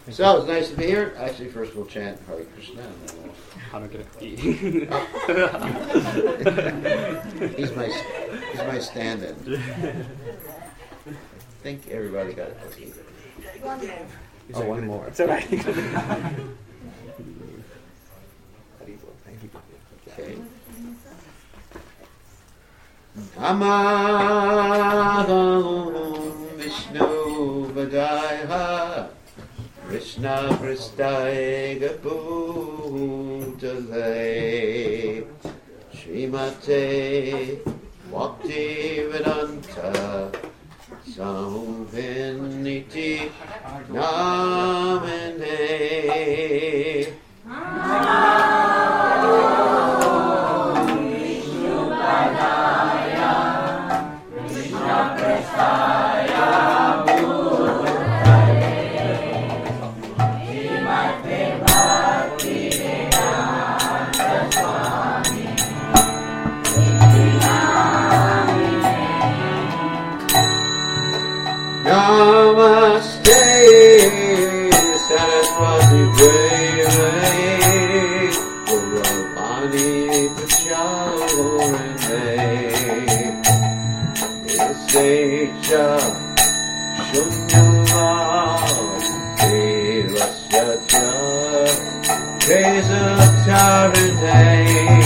So, it's nice to be here. Actually, first we'll chant Hare Krishna. And then he's my stand-in. I think everybody got it. Oh, one more. It's all right. Okay. Namaham Vishnu Vadaya Krishna Prasthaya Gaputale Srimate Bhaktivedanta Samviniti Namane Namaste Saraswati Devi Gauravani Pracharine Nisecha Shunyava Devasya Cha Vesatarine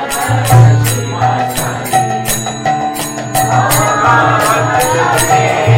Hare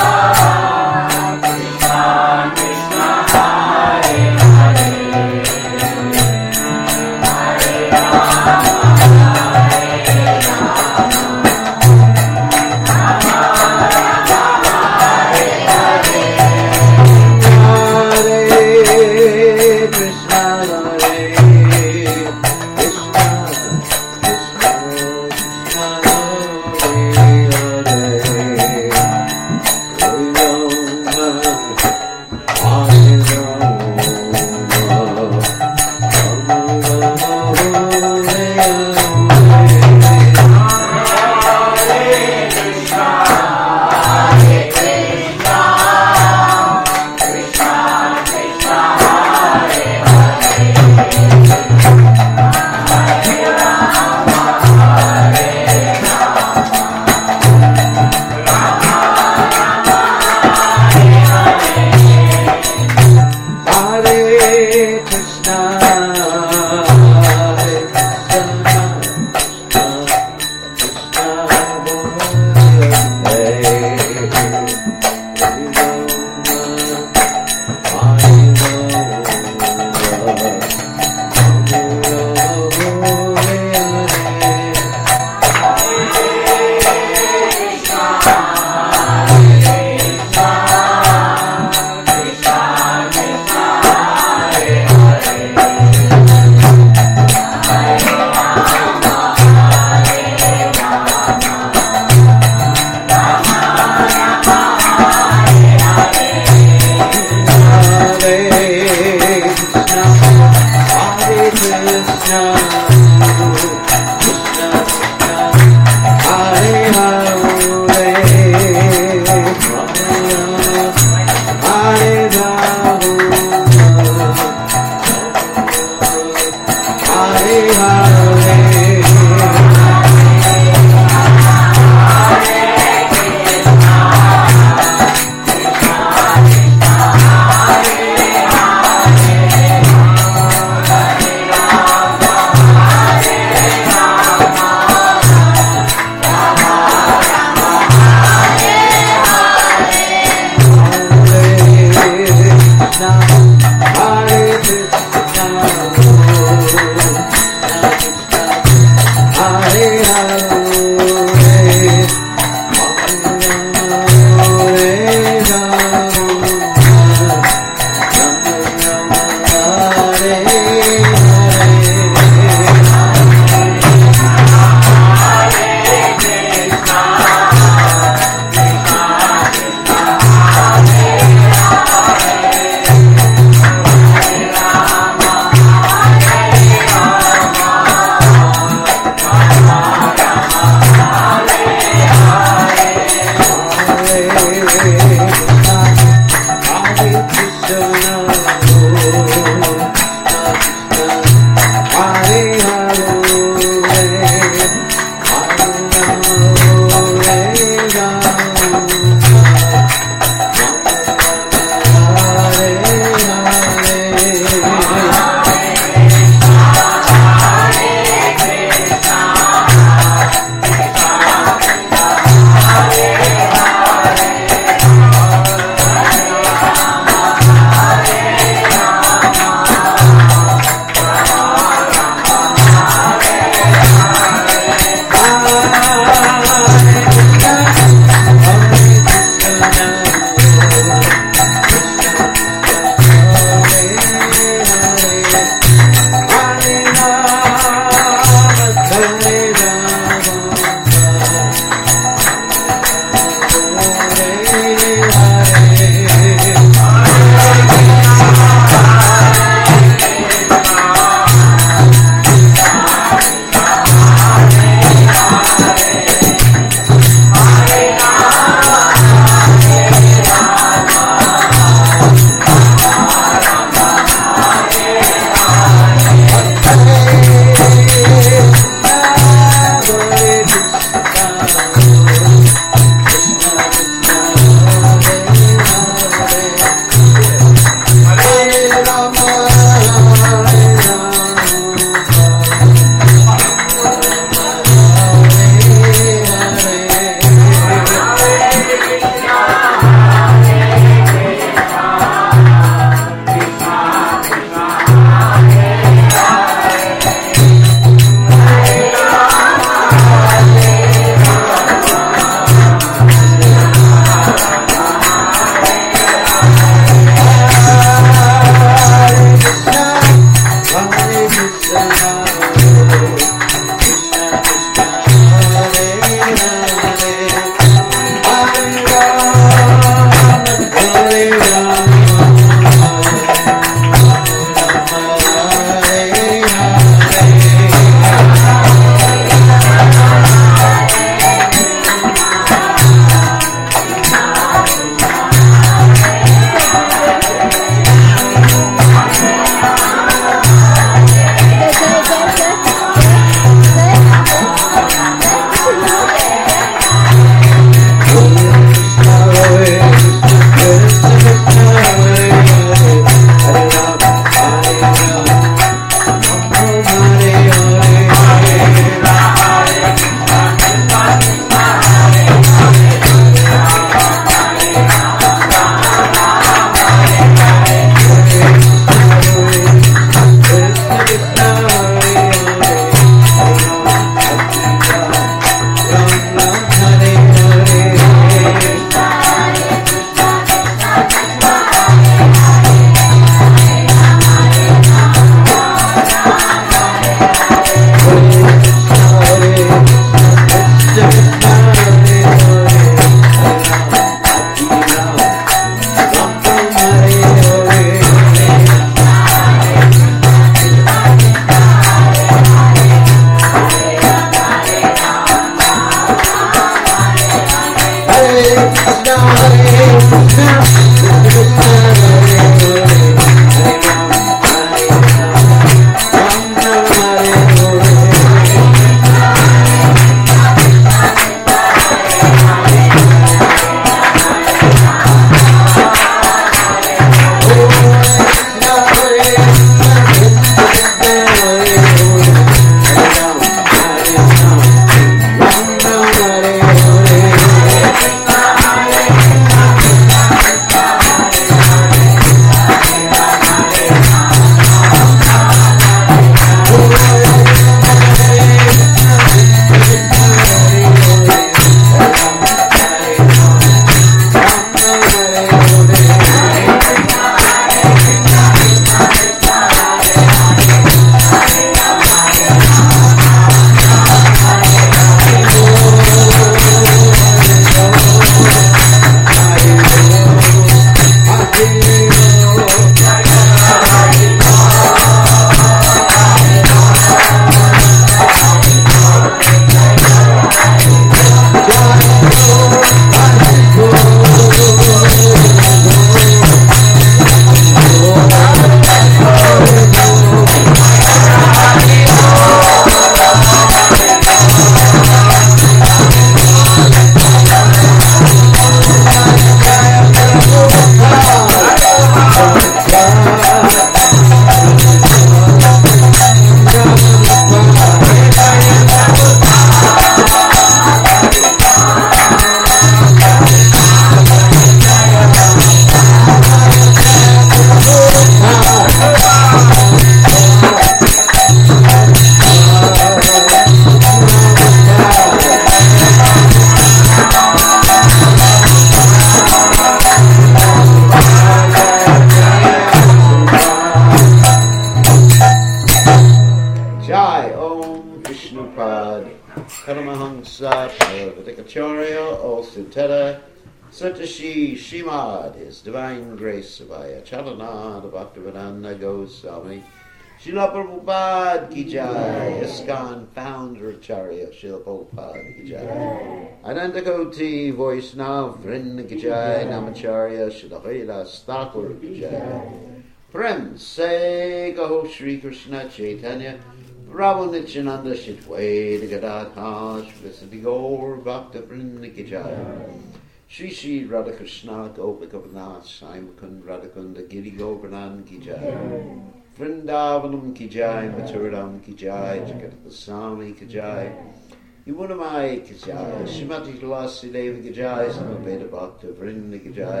Vishnupad, Paramahamsa, Vidikacharya, O Sutera, Satashi Shimad, His Divine Grace Savaya, Chalana, the Bhaktivedanta Goswami, Srila Prabhupada Ki Jai, ISKCON Founder Acharya, Srila Prabhupada Ki Jai, Anandakoti Vaishnav Vrinda Ki Jai, Namacharya, Srila Haridas Thakur Ki Jai, Prem Se Gaho Shri Krishna Chaitanya, Prabhu Nityananda Shitwade Gadadha, Shri Gaur Bhakta Vrinda Ki Jai, Shri Shri Radhakrishna Gopika Vanath Sai Mukund Radhakunda Giri Govardhan Ki Jai, Vrindavanam Ki Jai, Mathuram Ki Jai, Jagat Goswami Ki Jai, Yamunamai Ki Jai, Srimati Tulasi Devi Ki Jai, Samaveda Bhakta Vrinda Ki Jai,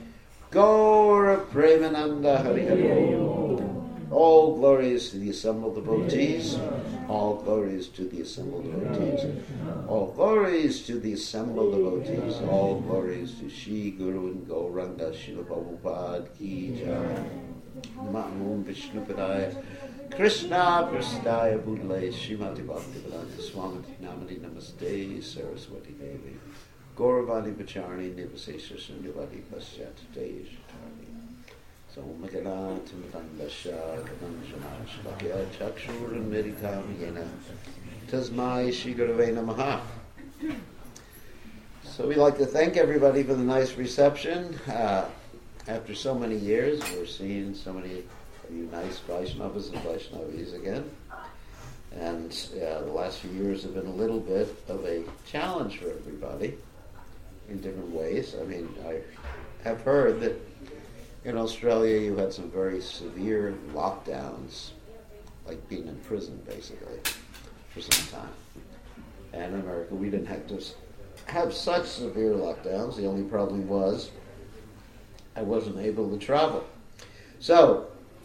Gaura Premananda Hari Hari. All glories to the assembled devotees. All glories to the assembled devotees. All glories to the assembled devotees. All glories to Shri Guru and Gauranga Srila Prabhupada Ki Jai. Namo Vishnupadaya Krishna Prastaya Budle Srimati Bhaktivedanta Swami Namani Namaste Saraswati Devi Gauravani Pacharni Nivasesha Sundavati Paschat Desh So Magana Timatandasha Kadanjana Shlakya Chakshur and Medikam Yena Tasmai Shri Gurave Namaha. So we'd like to thank everybody for the nice reception. After so many years, we're seeing so many of you nice Vaishnavas and Vaishnavis again. And the last few years have been a little bit of a challenge for everybody in different ways. I mean, I have heard that in Australia you had some very severe lockdowns, like being in prison basically, for some time. And in America we didn't have to have such severe lockdowns. The only problem was I wasn't able to travel. So,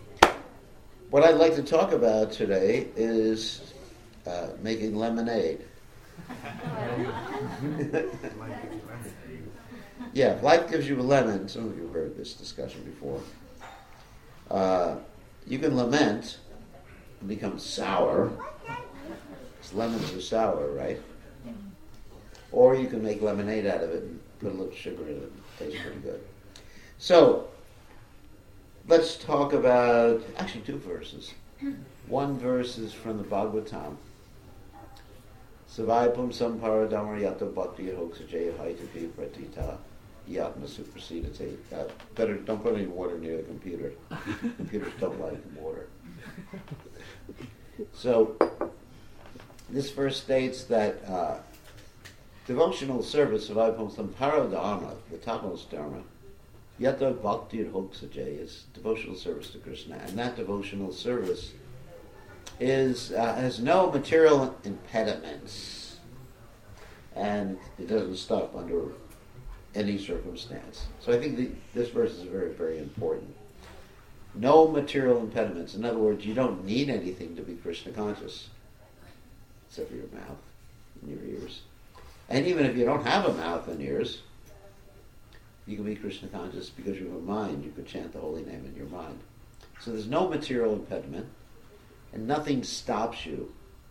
what I'd like to talk about today is making lemonade. Yeah, if life gives you a lemon, some of you have heard this discussion before, you can lament and become sour, because lemons are sour, right? Or you can make lemonade out of it and put a little sugar in it. It tastes pretty good. So, let's talk about, actually 2 verses. One verse is from the Bhagavatam. Savaipam sampara damaryata bhakti hoksajaya haitapi pratita yatma suprasidate. Better don't put any water near the computer. Computers don't like water. So, this verse states that devotional service, Savaipam sampara dharma, the topmost dharma, Yata Bhakti Hoksajay is devotional service to Krishna, and that devotional service has no material impediments, and it doesn't stop under any circumstance. So I think this verse is very, very important. No material impediments. In other words, you don't need anything to be Krishna conscious, except for your mouth and your ears. And even if you don't have a mouth and ears, you can be Krishna conscious because you have a mind. You could chant the holy name in your mind. So there's no material impediment, and nothing stops you.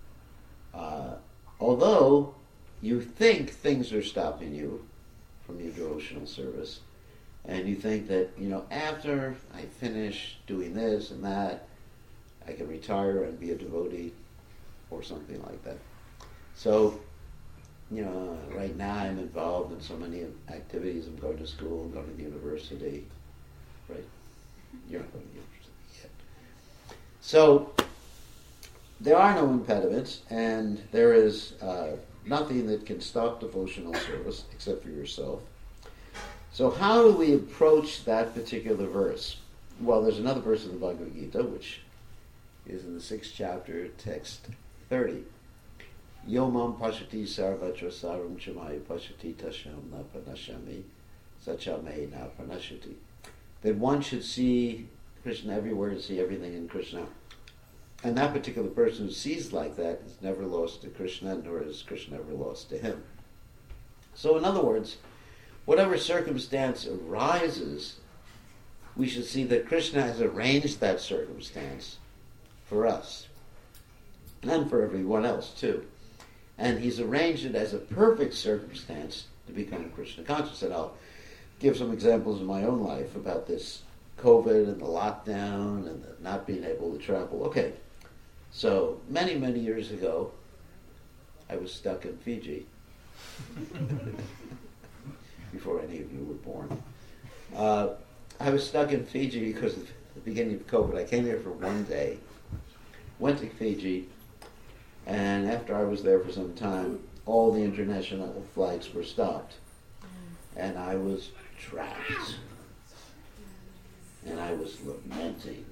Although you think things are stopping you from your devotional service, and you think that, after I finish doing this and that, I can retire and be a devotee or something like that. So, right now I'm involved in so many activities. I'm going to school, I'm going to university. Right? You're not going to university yet. So, there are no impediments, and there is nothing that can stop devotional service except for yourself. So how do we approach that particular verse? Well, there's another verse in the Bhagavad Gita, which is in the 6th chapter, text 30. Yomam pashati sarvatra saram chamaya pashati tasham na pranashami sachame na pranashati. That one should see Krishna everywhere, see everything in Krishna. And that particular person who sees like that is never lost to Krishna, nor is Krishna ever lost to him. So in other words, whatever circumstance arises, we should see that Krishna has arranged that circumstance for us. and for everyone else too. And he's arranged it as a perfect circumstance to become Krishna conscious. And I'll give some examples in my own life about this COVID and the lockdown and the not being able to travel. Okay, so many, many years ago, I was stuck in Fiji before any of you were born. I was stuck in Fiji because of the beginning of COVID. I came here for one day, went to Fiji, and after I was there for some time, all the international flights were stopped. And I was trapped. And I was lamenting.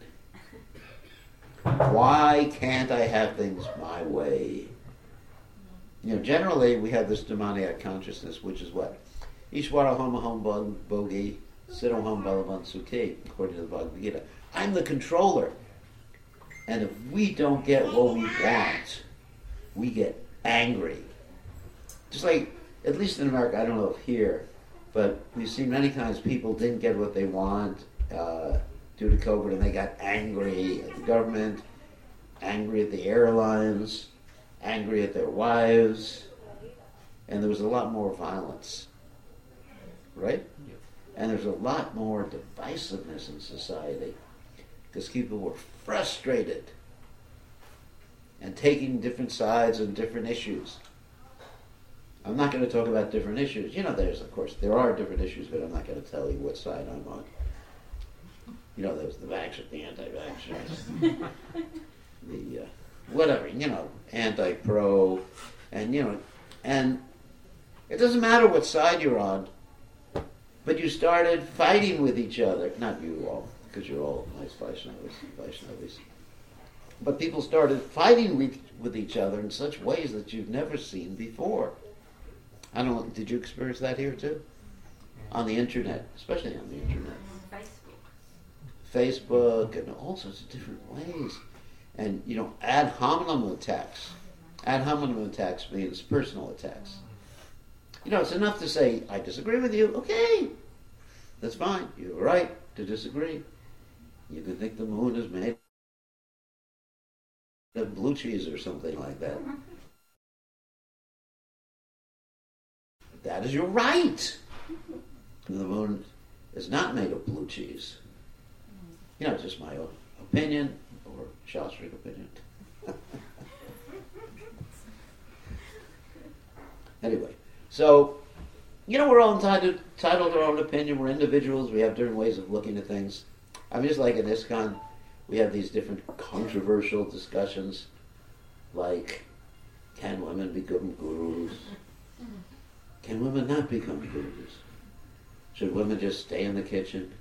Why can't I have things my way? You know, generally we have this demoniac consciousness, which is what? Ishvara Homa Hom Bogi, Siddho Hom Balavan Sukhi, according to the Bhagavad Gita. I'm the controller. And if we don't get what we want, we get angry. Just like, at least in America, I don't know if here, but we've seen many times people didn't get what they want due to COVID, and they got angry at the government, angry at the airlines, angry at their wives, and there was a lot more violence, right? Yeah. And there's a lot more divisiveness in society because people were frustrated and taking different sides on different issues. I'm not going to talk about different issues. You know, there are different issues, but I'm not going to tell you what side I'm on. You know, there's the vaxxers, the anti-vaxxers, the whatever, you know, anti-pro, and, you know, and it doesn't matter what side you're on, but you started fighting with each other. Not you all, because you're all nice Vaishnavis. But people started fighting with each other in such ways that you've never seen before. I don't know, did you experience that here too? On the internet, especially on the internet. Facebook and all sorts of different ways. And, you know, ad hominem attacks. Ad hominem attacks means personal attacks. You know, it's enough to say, I disagree with you. Okay, that's fine. You have a right to disagree. You can think the moon is made of blue cheese or something like that. That is your right. The moon is not made of blue cheese. You know, it's just my own opinion, or Shastric opinion. Anyway, so, you know, we're all entitled to our own opinion. We're individuals. We have different ways of looking at things. I mean, just like in ISKCON, we have these different controversial discussions, like, can women become gurus? Can women not become gurus? Should women just stay in the kitchen?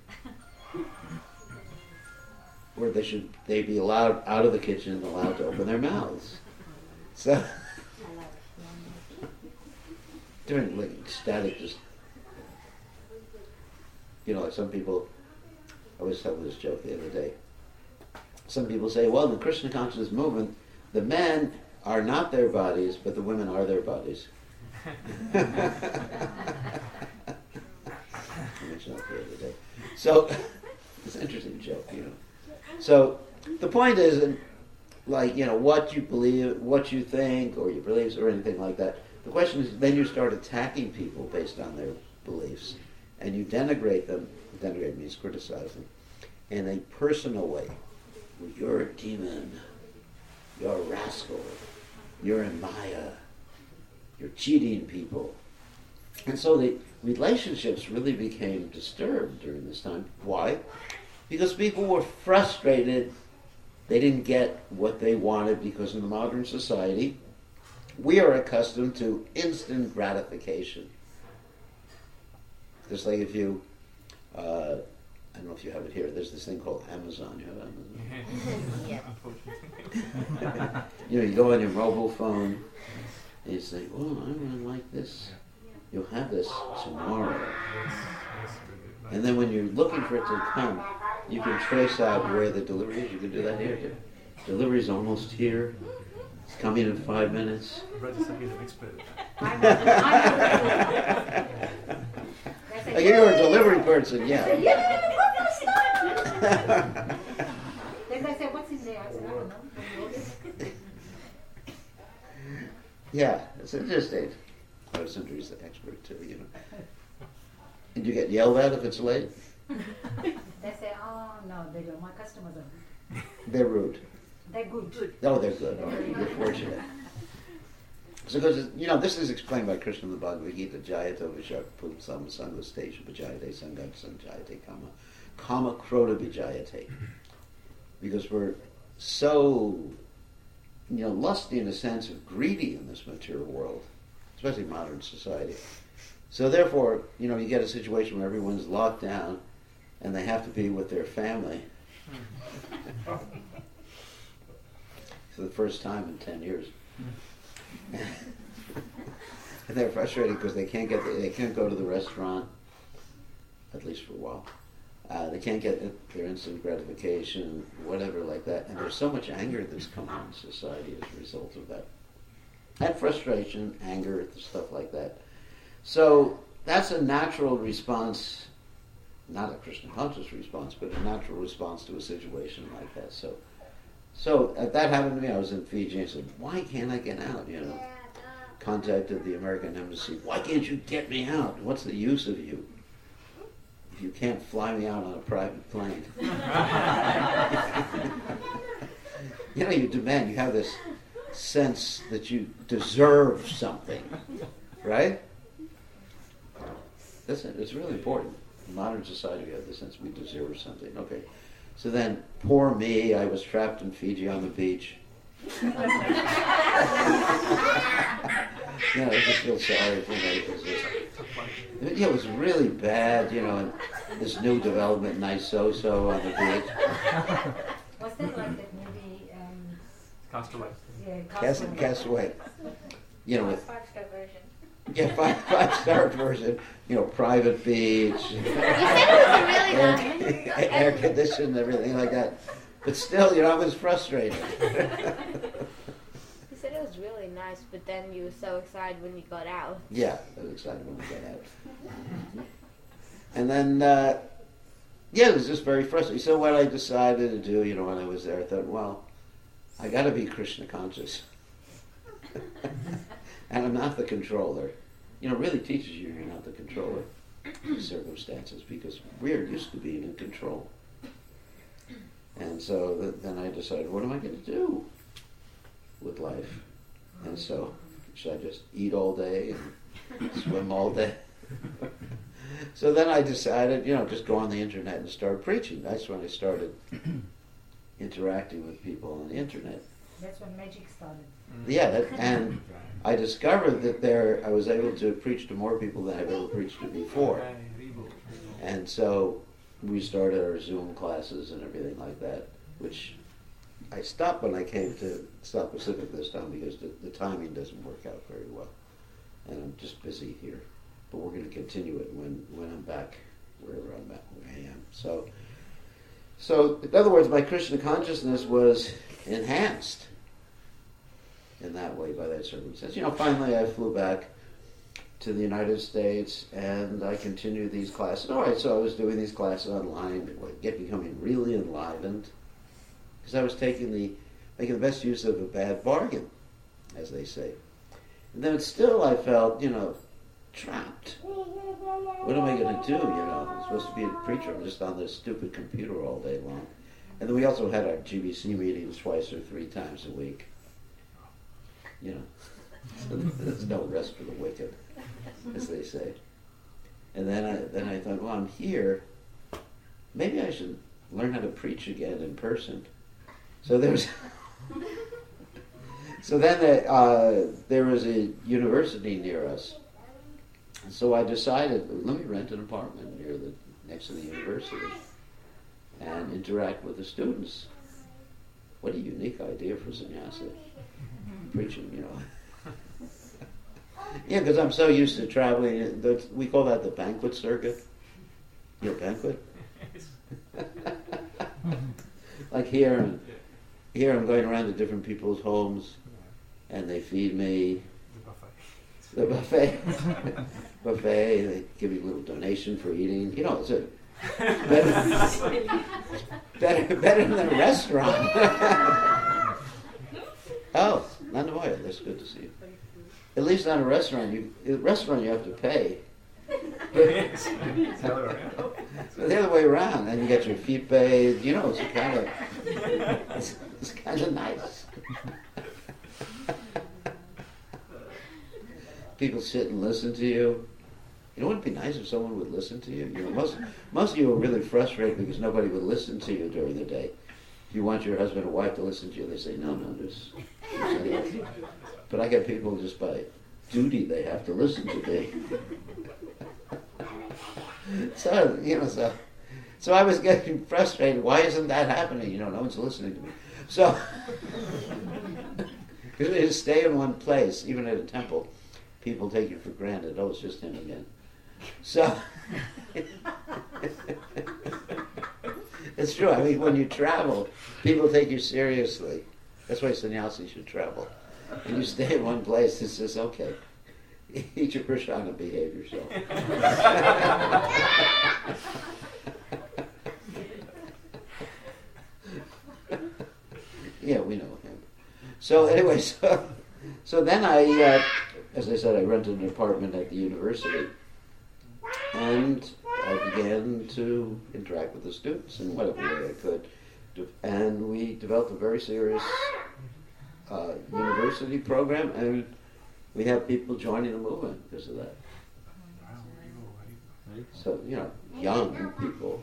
Or should they be allowed out of the kitchen and allowed to open their mouths? So, during like ecstatic, just, you know, like some people, I was telling this joke the other day. Some people say, well, in the Krishna consciousness movement, the men are not their bodies, but the women are their bodies. I mentioned that the other day. So, it's an interesting joke, you know. So, the point isn't, like, you know, what you believe, what you think, or your beliefs, or anything like that. The question is, then you start attacking people based on their beliefs, and you denigrate them. Denigrate means criticize them in a personal way. Well, you're a demon. You're a rascal. You're in Maya. You're cheating people. And so the relationships really became disturbed during this time. Why? Because people were frustrated. They didn't get what they wanted, because in the modern society, we are accustomed to instant gratification. Just like if you, I don't know if you have it here, there's this thing called Amazon. You have Amazon? Yeah. You know, you go on your mobile phone, and you say, oh, I really like this. You'll have this tomorrow. And then when you're looking for it to come, you can trace out where the delivery is. You can do that here too. Delivery's almost here. It's coming in 5 minutes. Like, you're a delivery person, yeah. Then I said, what's in there? I said, I don't know. Yeah, it's interesting. I was Sundari's the expert too, you know. Did you get yelled at if it's late? They say, oh, no, they don't. My customers are They're rude. they're good. Oh, they're good. Oh, you're fortunate. So, because, you know, this is explained by Krishna in the Bhagavad Gita, Jayata Vishakput Samasanga Station Vijayate Sangat Sanjayate Kama Krota Vijayate. Because we're so, you know, lusty in a sense of greedy in this material world, especially modern society. So therefore, you know, you get a situation where everyone's locked down and they have to be with their family for the first time in 10 years. And they're frustrated because they can't go to the restaurant, at least for a while. They can't get their instant gratification, whatever like that. And there's so much anger that's come on in society as a result of that. And frustration, anger, stuff like that. So that's a natural response, not a Krishna conscious response, but a natural response to a situation like that. So that happened to me. I was in Fiji and I said, why can't I get out? You know, contacted the American embassy. Why can't you get me out? What's the use of you if you can't fly me out on a private plane? You know, you demand. You have this sense that you deserve something, right? It's really important. In modern society, we have the sense we deserve something. Okay. So then, poor me, I was trapped in Fiji on the beach. You know, I just feel sorry for me. It was really bad, you know, and this new development, Nisoso on the beach. Was that like that movie? Castaway. Yeah, Castaway. You know, with 5-star version. yeah, five-star version. You know, private beach. You said it was really nice. Air conditioned, everything like that. But still, you know, I was frustrated. You said it was really nice, but then you were so excited when you got out. Yeah, I was excited when we got out. And then, it was just very frustrating. So what I decided to do, you know, when I was there, I thought, well, I got to be Krishna conscious. And I'm not the controller. You know, it really teaches you you're not the controller of circumstances, because we're used to being in control. And so then I decided, what am I going to do with life? And so, should I just eat all day and swim all day? So then I decided, you know, just go on the internet and start preaching. That's when I started interacting with people on the internet. That's when magic started. Yeah, and I discovered that I was able to preach to more people than I've ever preached to before. And so we started our Zoom classes and everything like that, which I stopped when I came to South Pacific this time because the timing doesn't work out very well. And I'm just busy here. But we're going to continue it when I'm back wherever I'm at, where I am. So in other words, my Krishna consciousness was enhanced in that way by that circumstance. You know, finally I flew back to the United States and I continued these classes. All right, so I was doing these classes online, becoming really enlivened, because I was making the best use of a bad bargain, as they say. And then still I felt, you know, trapped. What am I going to do? You know, I'm supposed to be a preacher. I'm just on this stupid computer all day long. And then we also had our GBC meetings twice or 3 times a week. You know, so there's no rest for the wicked, as they say. And then I thought, well, I'm here. Maybe I should learn how to preach again in person. So there was. So then there was a university near us. And so I decided, let me rent an apartment next to the university and interact with the students. What a unique idea for sannyasa. Preaching, you know. Yeah, because I'm so used to traveling. We call that the banquet circuit. Your banquet? Like here I'm going around to different people's homes, and they feed me. The buffet. Buffet, they give you a little donation for eating. You know, it's better than a restaurant. Oh, Nandamoya, that's good to see you. At least not a restaurant. You have to pay. It's the other way around. So the other way around, and you get your feet bathed. It's kind of nice. People sit and listen to you. Wouldn't it be nice if someone would listen to you? Most of you are really frustrated because nobody would listen to you during the day. If you want your husband or wife to listen to you, they say, no, there's but I get people just by duty, they have to listen to me. So I was getting frustrated. Why isn't that happening? No one's listening to me. So, because they just stay in one place, even at a temple, people take you for granted. Oh, it's just him again. So, it's true. I mean, when you travel, people take you seriously. That's why sannyasi should travel. And you stay in one place, it says, okay, eat your prashad, behave yourself. Yeah, we know him. So anyway, so then I, as I said, I rented an apartment at the university. And I began to interact with the students in whatever way I could. And we developed a very serious university program, and we have people joining the movement because of that. So, young people,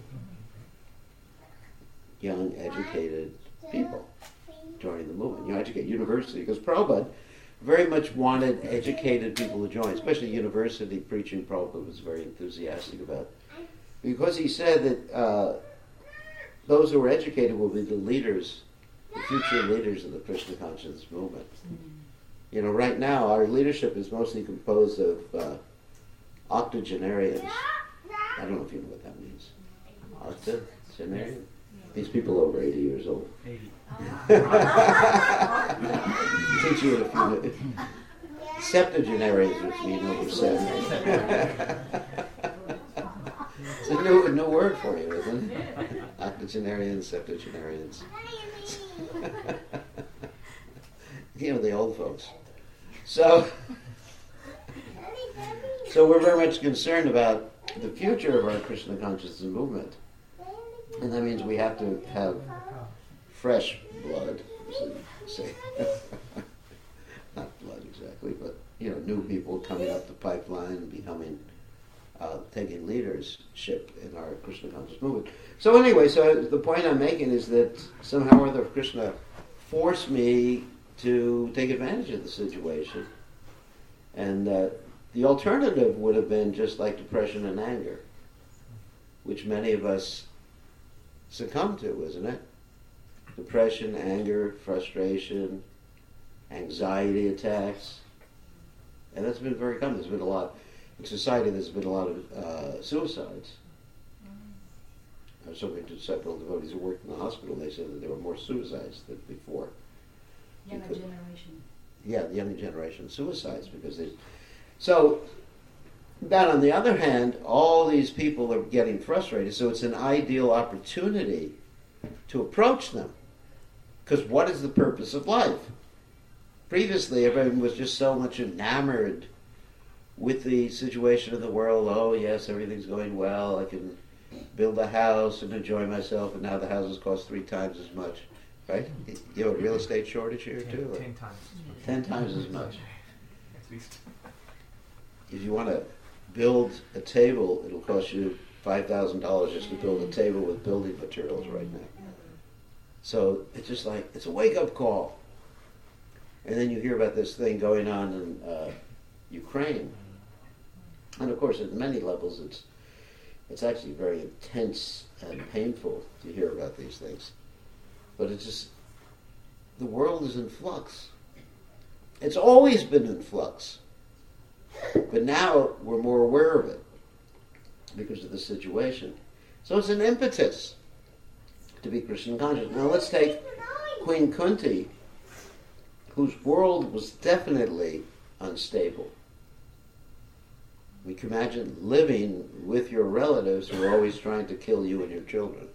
young, educated people joining the movement. Educate university, because Prabhupada very much wanted educated people to join, especially university preaching. Prabhupada was very enthusiastic about, because he said that those who are educated will be the leaders, the future leaders of the Krishna consciousness movement. Right now our leadership is mostly composed of octogenarians. I don't know if you know what that means. Octogenarian? These people over 80 years old. 80. Teach you in a few minutes. Septuagenarians, which mean over 70. It's a new word for you, isn't it? Octogenarians, septuagenarians. The old folks. So we're very much concerned about the future of our Krishna consciousness movement. And that means we have to have fresh blood, say. Not blood exactly, but new people coming up the pipeline and becoming, taking leadership in our Krishna conscious movement. So anyway, the point I'm making is that somehow or other Krishna forced me to take advantage of the situation, and the alternative would have been just like depression and anger, which many of us succumb to, isn't it? Depression, anger, frustration, anxiety attacks. And that's been very common. There's been a lot, in society there's been a lot of suicides. I was talking to several devotees who worked in the hospital, and they said that there were more suicides than before. Younger generation. Yeah, the younger generation suicides because they... So, then on the other hand, all these people are getting frustrated, so it's an ideal opportunity to approach them. Because what is the purpose of life? Previously, everyone was just so much enamored with the situation of the world. Oh, yes, everything's going well. I can build a house and enjoy myself, and now the houses cost 3 times as much. Right? You have a real estate shortage here, too? 10 times. 10 times as much. At least. If you want to build a table, it'll cost you $5,000 just to build a table with building materials right now. So it's just like, it's a wake-up call. And then you hear about this thing going on in Ukraine. And of course, at many levels, it's actually very intense and painful to hear about these things. But it's just, the world is in flux. It's always been in flux. But now we're more aware of it because of the situation. So it's an impetus to be Krishna conscious. Now let's take Queen Kunti, whose world was definitely unstable. We can imagine living with your relatives who are always trying to kill you and your children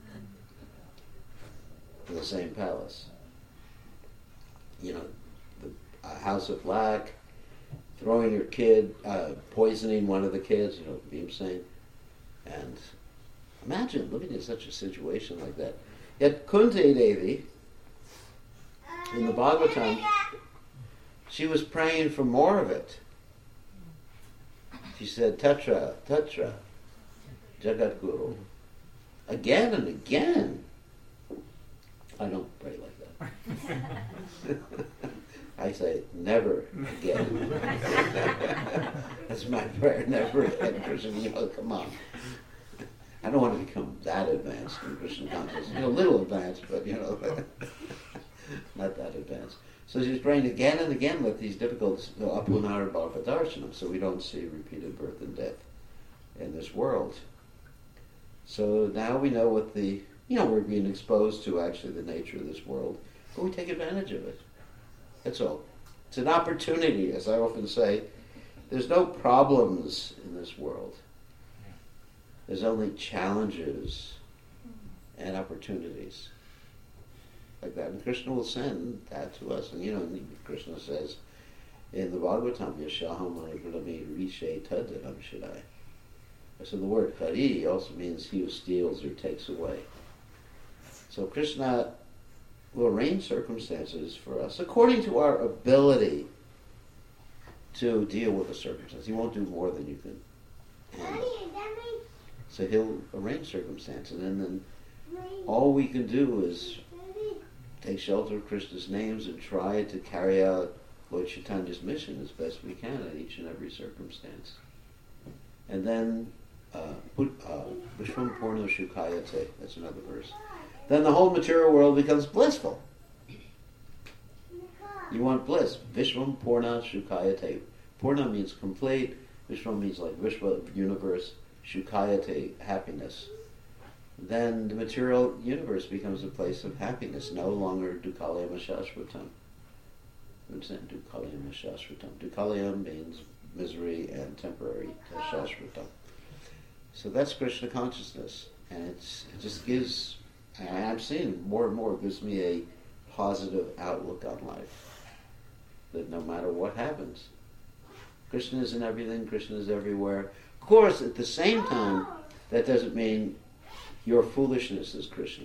in the same palace. A house of lack, throwing your kid, poisoning one of the kids, Bhimsen. And imagine living in such a situation like that. Yet Kunti Devi, in the Bhagavatam, she was praying for more of it. She said, Tatra, Tatra, Jagat Guru. Again and again. I don't pray like that. I say, never again. That's my prayer, never again. Krishna, come on. I don't want to become that advanced in Krishna consciousness. A little advanced, but not that advanced. So she's praying again and again with these difficult apunar bhavadarsanam, so we don't see repeated birth and death in this world. So now we know what we're being exposed to actually the nature of this world, but we take advantage of it. That's all. It's an opportunity, as I often say. There's no problems in this world. There's only challenges and opportunities. Like that. And Krishna will send that to us. And Krishna says in the Bhagavatam, Yashaham Pranami Rishe Taddanam Shadai. So the word Hari also means he who steals or takes away. So Krishna will arrange circumstances for us according to our ability to deal with the circumstance. He won't do more than you can handle. So he'll arrange circumstances, and then all we can do is take shelter of Krishna's names and try to carry out Lord Chaitanya's mission as best we can in each and every circumstance. And then Vishwam Purna Shukayate, that's another verse. Then the whole material world becomes blissful. You want bliss. Vishwam Purna Shukayate. Purna means complete. Vishwam means like Vishwa, universe. Shukayate, happiness. Then the material universe becomes a place of happiness, no longer Dukalayam Shashvatam. Understand? Dukalayam Shashvatam. Dukalayam means misery and temporary, Shashvatam. So that's Krishna consciousness. And it just gives, and I'm seeing more and more, it gives me a positive outlook on life. That no matter what happens, Krishna is in everything, Krishna is everywhere. Of course, at the same time, that doesn't mean your foolishness is Krishna.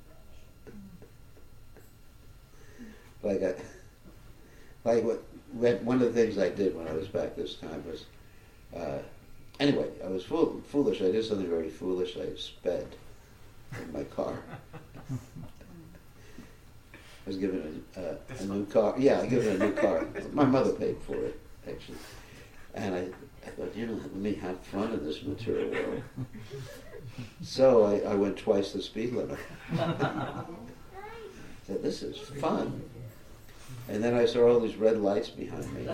One of the things I did when I was back this time was, anyway, I was foolish. I did something very foolish. I sped in my car. I was given a new car. Yeah, I was given a new car. My mother paid for it, actually. And I thought, let me have fun in this material world. So I went twice the speed limit. I said, this is fun. And then I saw all these red lights behind me.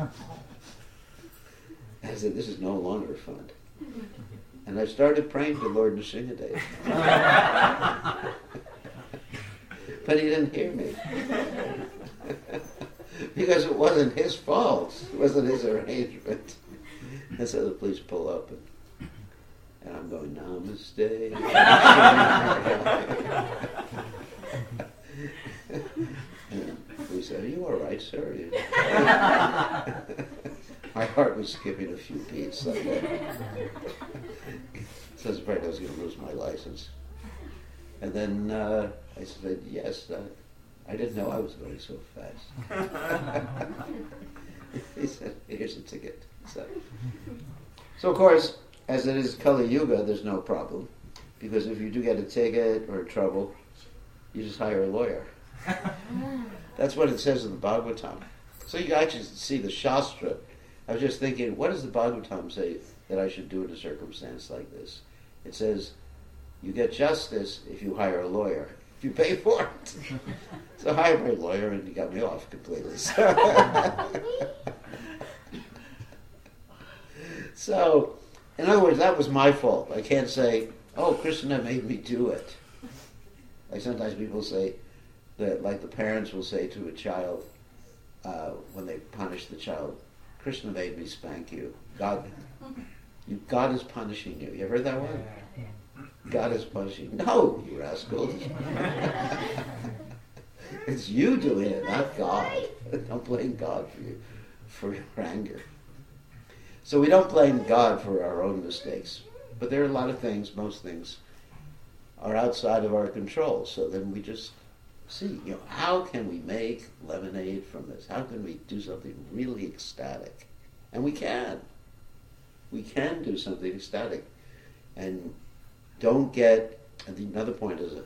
I said, this is no longer fun. And I started praying to Lord Nrsimhadev. But he didn't hear me. Because it wasn't his fault. It wasn't his arrangement. And so please pull up. And I'm going, Namaste. And we said, are you all right, sir? My heart was skipping a few beats like that. So I was afraid I was going to lose my license. And then I said, yes, I didn't know I was going so fast. He said, here's a ticket. So of course, as it is Kali Yuga, there's no problem. Because if you do get a ticket or trouble, you just hire a lawyer. That's what it says in the Bhagavatam. So you actually see the Shastra. I was just thinking, what does the Bhagavatam say that I should do in a circumstance like this? It says, you get justice if you hire a lawyer. If you pay for it. So I hired my lawyer and he got me off completely. So, in other words, that was my fault. I can't say, oh, Krishna made me do it. Like sometimes people say, that, like the parents will say to a child when they punish the child, Krishna made me spank you. God is punishing you. You ever heard that one? God is punishing you. No, you rascals. It's you doing it, not God. Don't blame God for you. for your anger. So we don't blame God for our own mistakes. But there are a lot of things, most things, are outside of our control. So then we just see, how can we make lemonade from this? How can we do something really ecstatic? And we can. We can do something ecstatic. And don't get, and another point is,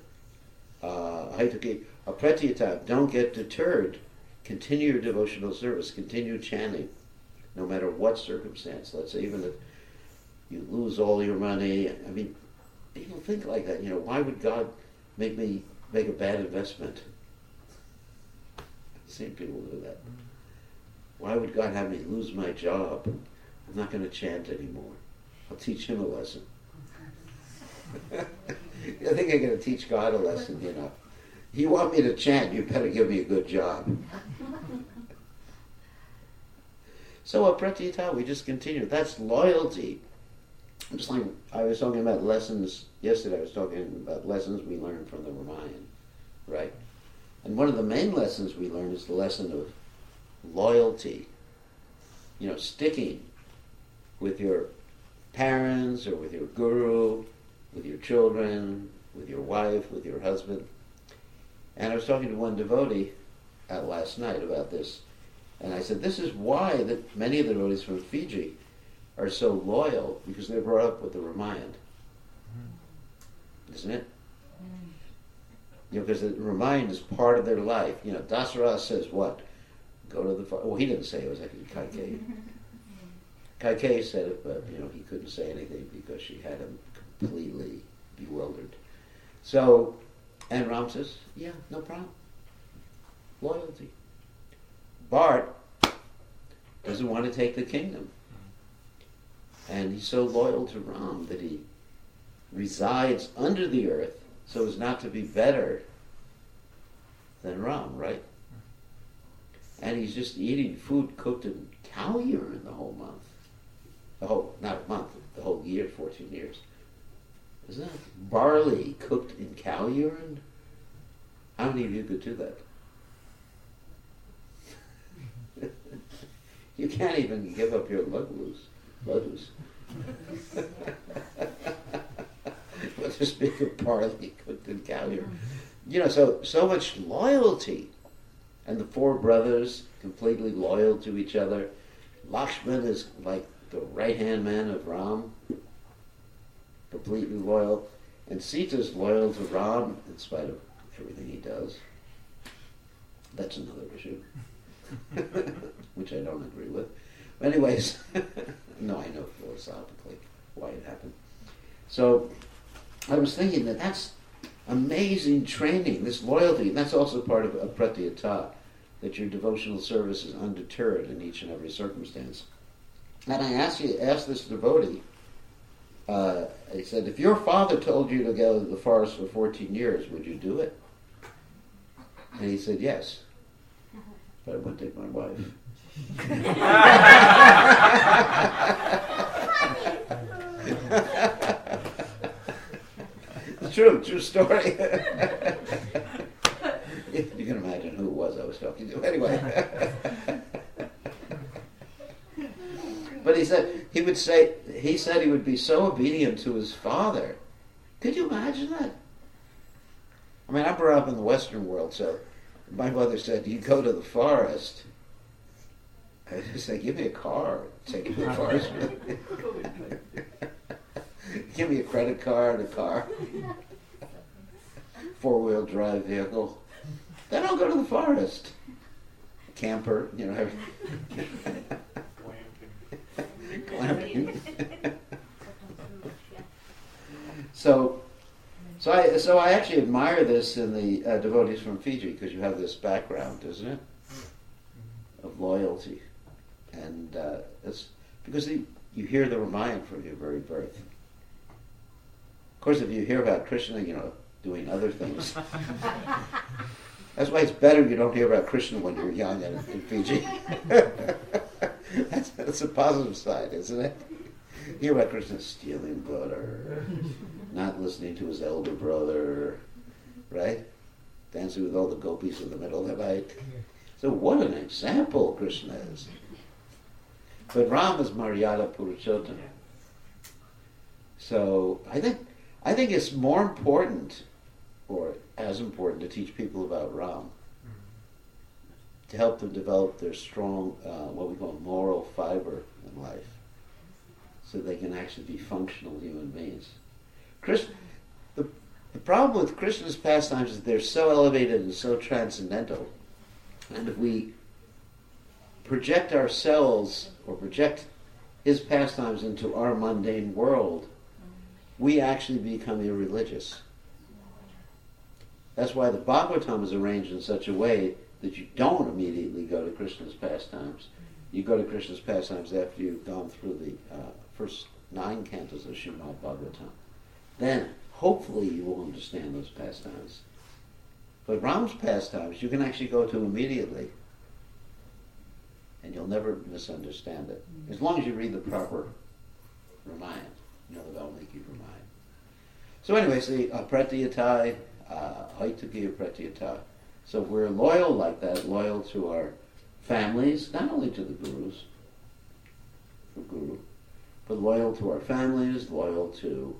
apretiyata, don't get deterred. Continue your devotional service. Continue chanting, no matter what circumstance. Let's say even if you lose all your money. I mean, people think like that. Why would God make me make a bad investment? I've seen people do that. Why would God have me lose my job? I'm not going to chant anymore. I'll teach him a lesson. I think I'm going to teach God a lesson, You want me to chant, you better give me a good job. So apratiyata, we just continue. That's loyalty. Just like I was talking about lessons yesterday, I was talking about lessons we learned from the Ramayana, right? And one of the main lessons we learn is the lesson of loyalty. Sticking with your parents or with your guru, with your children, with your wife, with your husband. And I was talking to one devotee last night about this, and I said, this is why that many of the devotees from Fiji are so loyal, because they're brought up with the Ramayana. Isn't it? Because the Ramayana is part of their life. Dasarata says what? Go to the fire. Well, he didn't say it, was actually Kaikeyi. Kaikeyi said it, but he couldn't say anything because she had him completely bewildered. So, and Ram says, yeah, no problem. Loyalty. Bart doesn't want to take the kingdom. And he's so loyal to Ram that he resides under the earth so as not to be better than Ram, right? And he's just eating food cooked in cow urine the whole month. Not a month, the whole year, 14 years. Isn't that barley cooked in cow urine? How many of you could do that? You can't even give up your ludus. What to speak of barley cooked in cow urine? So much loyalty. And the four brothers, completely loyal to each other. Lakshman is like the right-hand man of Ram, completely loyal. And Sita's loyal to Ram in spite of everything he does. That's another issue, which I don't agree with. But anyways, no, I know philosophically why it happened. So I was thinking that's amazing training, this loyalty, and that's also part of apratiyata, that your devotional service is undeterred in each and every circumstance. And I asked this devotee, I said, if your father told you to go to the forest for 14 years, would you do it? And he said, yes. But I wouldn't take my wife. It's true story. You can imagine who it was I was talking to. Anyway. But he said he would be so obedient to his father. Could you imagine that? I mean, I grew up in the Western world, so my mother said, you go to the forest. I just said, give me a car, take me to the forest. Give me a credit card, a car, 4-wheel drive vehicle. Then I'll go to the forest. Camper, Glamping. So I actually admire this in the devotees from Fiji, because you have this background, isn't it, of loyalty, and it's because you hear the Ramayana from your very birth. Of course, if you hear about Krishna, doing other things, that's why it's better you don't hear about Krishna when you're young in Fiji. That's a positive side, isn't it? You hear about Krishna stealing butter, not listening to his elder brother, right? Dancing with all the gopis in the middle of the night. So what an example Krishna is. But Ram is Maryada Purushottam. So I think it's more important, or as important, to teach people about Ram, to help them develop their strong, what we call moral fiber in life, so they can actually be functional human beings. The problem with Krishna's pastimes is they're so elevated and so transcendental, and if we project ourselves or project his pastimes into our mundane world, we actually become irreligious. That's why the Bhagavatam is arranged in such a way that you don't immediately go to Krishna's pastimes. You go to Krishna's pastimes after you've gone through the first 9 cantos of Srimad Bhagavatam. Then, hopefully, you will understand those pastimes. But Ram's pastimes, you can actually go to immediately, and you'll never misunderstand it. As long as you read the proper Ramayana, the Valmiki Ramayana. So anyways, the Pratyatai, Haitakiya Pratyata. So we're loyal like that, loyal to our families, not only to the gurus, for guru, but loyal to our families, loyal to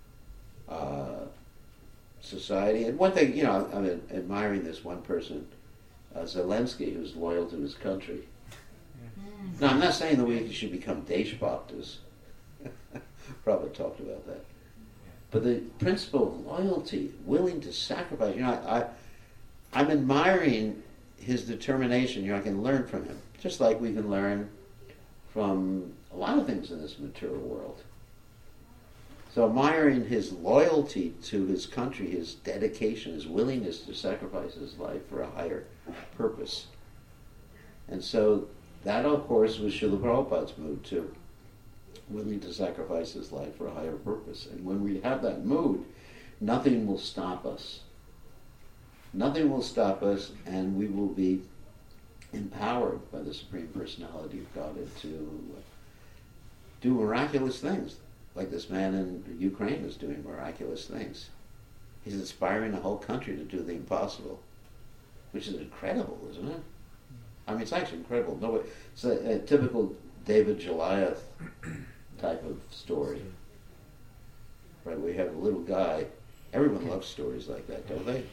society. And one thing, I'm admiring this one person, Zelensky, who's loyal to his country. Now, I'm not saying that we should become Deshbhaktas. Prabhupada talked about that. But the principle of loyalty, willing to sacrifice, I'm admiring his determination. I can learn from him, just like we can learn from a lot of things in this material world. So admiring his loyalty to his country, his dedication, his willingness to sacrifice his life for a higher purpose. And so that, of course, was Srila Prabhupada's mood too, willing to sacrifice his life for a higher purpose. And when we have that mood, nothing will stop us. Nothing will stop us, and we will be empowered by the Supreme Personality of Godhead to do miraculous things. Like this man in Ukraine is doing miraculous things. He's inspiring the whole country to do the impossible, which is incredible, isn't it? I mean, it's actually incredible. It's a typical David Goliath type of story, right? We have a little guy. Everyone loves stories like that, don't they?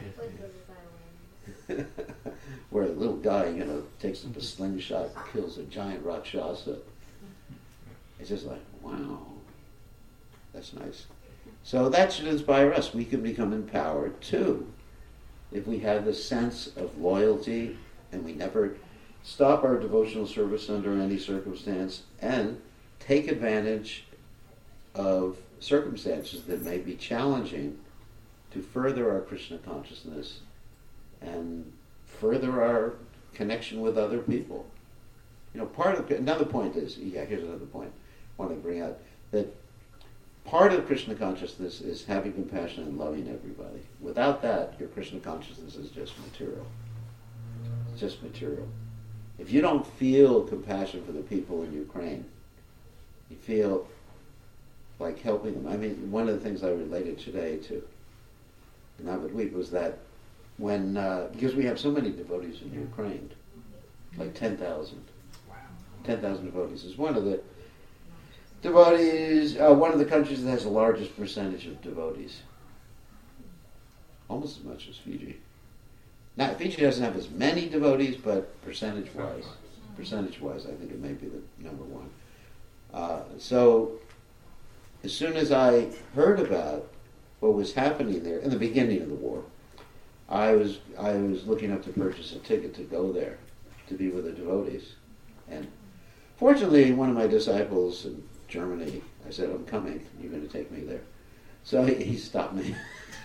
Where a little guy, takes up a slingshot, kills a giant Rakshasa. It's just like, wow, that's nice. So that should inspire us. We can become empowered too, if we have this sense of loyalty and we never stop our devotional service under any circumstance and take advantage of circumstances that may be challenging to further our Krishna consciousness and further our connection with other people. Another point is, here's another point I want to bring out, that part of Krishna consciousness is having compassion and loving everybody. Without that, your Krishna consciousness is just material. It's just material. If you don't feel compassion for the people in Ukraine, you feel like helping them. I mean, one of the things I related today to Navadweep was that when, because we have so many devotees in Ukraine, like 10,000. 10,000 devotees. It's one of the devotees, one of the countries that has the largest percentage of devotees. Almost as much as Fiji. Now, Fiji doesn't have as many devotees, but percentage-wise, I think it may be the number one. So, as soon as I heard about what was happening there in the beginning of the war, I was looking up to purchase a ticket to go there to be with the devotees. And fortunately, one of my disciples in Germany, I said, "I'm coming. You're going to take me there." So he stopped me.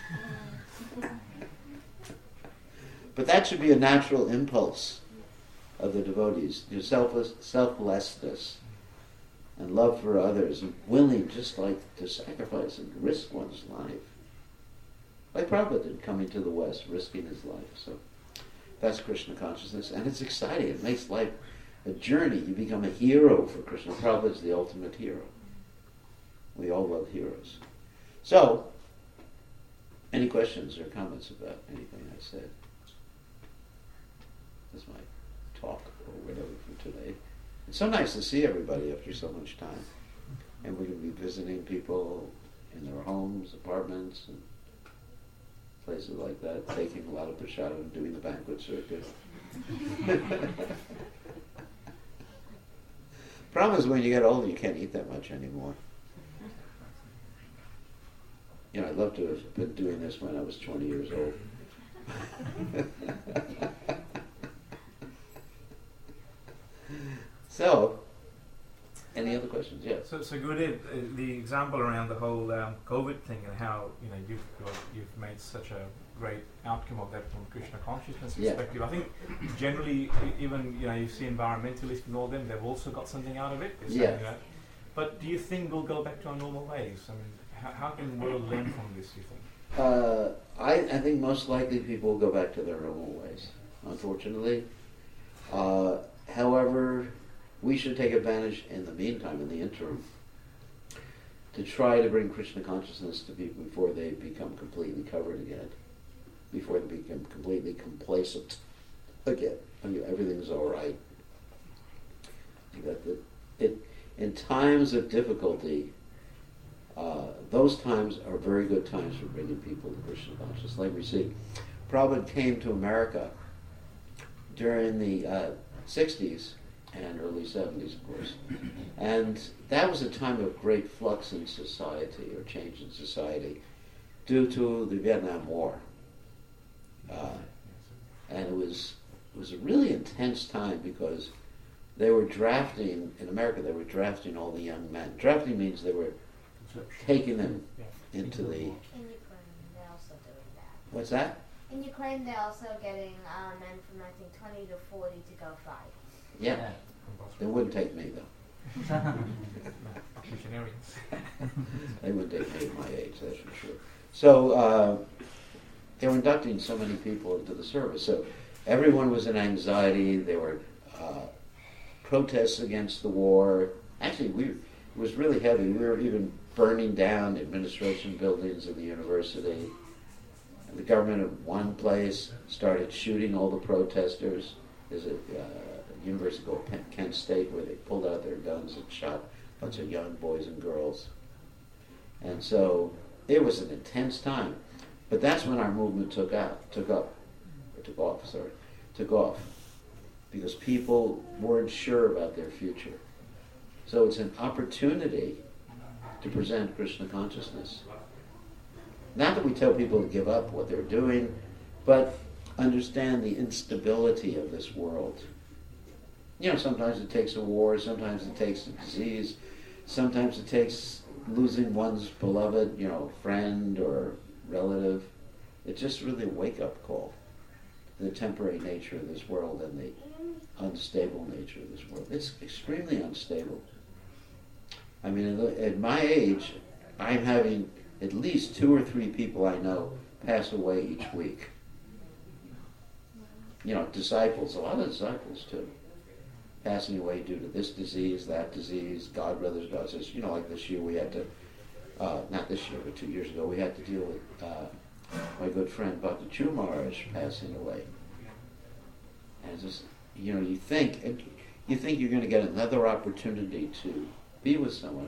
But that should be a natural impulse of the devotees, selflessness and love for others, and willing just like to sacrifice and risk one's life. Like Prabhupada did, coming to the West, risking his life. So that's Krishna consciousness, and it's exciting. It makes life a journey. You become a hero for Krishna. Prabhupada's the ultimate hero. We all love heroes. So, any questions or comments about anything I said? That's my talk or whatever for today. It's so nice to see everybody after so much time. And we can be visiting people in their homes, apartments, and places like that, taking a lot of prashadam and doing the banquet circuit. Problem is, when you get older, you can't eat that much anymore. You know, I'd love to have been doing this when I was 20 years old. So, any other questions? Yes. So Gurudev, the example around the whole COVID thing and how you've made such a great outcome of that from Krishna consciousness perspective. I think generally, even you see environmentalists and all them, they've also got something out of it. But do you think we'll go back to our normal ways? I mean, how can the world learn from this? You think? I think most likely people will go back to their normal ways. Unfortunately, however, we should take advantage in the meantime, in the interim, to try to bring Krishna consciousness to people before they become completely covered again, before they become completely complacent again. I mean, everything's all right. In times of difficulty, those times are very good times for bringing people to Krishna consciousness. Like we see, Prabhupada came to America during the 60s and early 70s, of course. And that was a time of great flux in society, or change in society, due to the Vietnam War. And it was a really intense time because they were drafting, in America, they were drafting all the young men. Drafting means they were taking them into the... In Ukraine, they're also doing that. What's that? In Ukraine, they're also getting men from, I think, 20 to 40 to go fight. Yeah. They wouldn't take me, though. Missionaries. They wouldn't take me at my age, that's for sure. So they were inducting so many people into the service. So everyone was in anxiety. There were protests against the war. Actually, it was really heavy. We were even burning down administration buildings of the university. And the government of one place started shooting all the protesters. There's a university called Kent State where they pulled out their guns and shot a bunch of young boys and girls. And so it was an intense time. But that's when our movement took off. Because people weren't sure about their future. So it's an opportunity to present Krishna consciousness. Not that we tell people to give up what they're doing, but understand the instability of this world. Sometimes it takes a war, sometimes it takes a disease, sometimes it takes losing one's beloved, friend or relative. It's just really a wake-up call to the temporary nature of this world and the unstable nature of this world. It's extremely unstable. I mean, at my age, I'm having at least 2 or 3 people I know pass away each week. Disciples, a lot of disciples too, passing away due to this disease, that disease, God brothers, God sisters. Like this year we had to, not this year, but 2 years ago, we had to deal with my good friend Bhakti Chumaraj passing away. And it's just, you think you're going to get another opportunity to be with someone.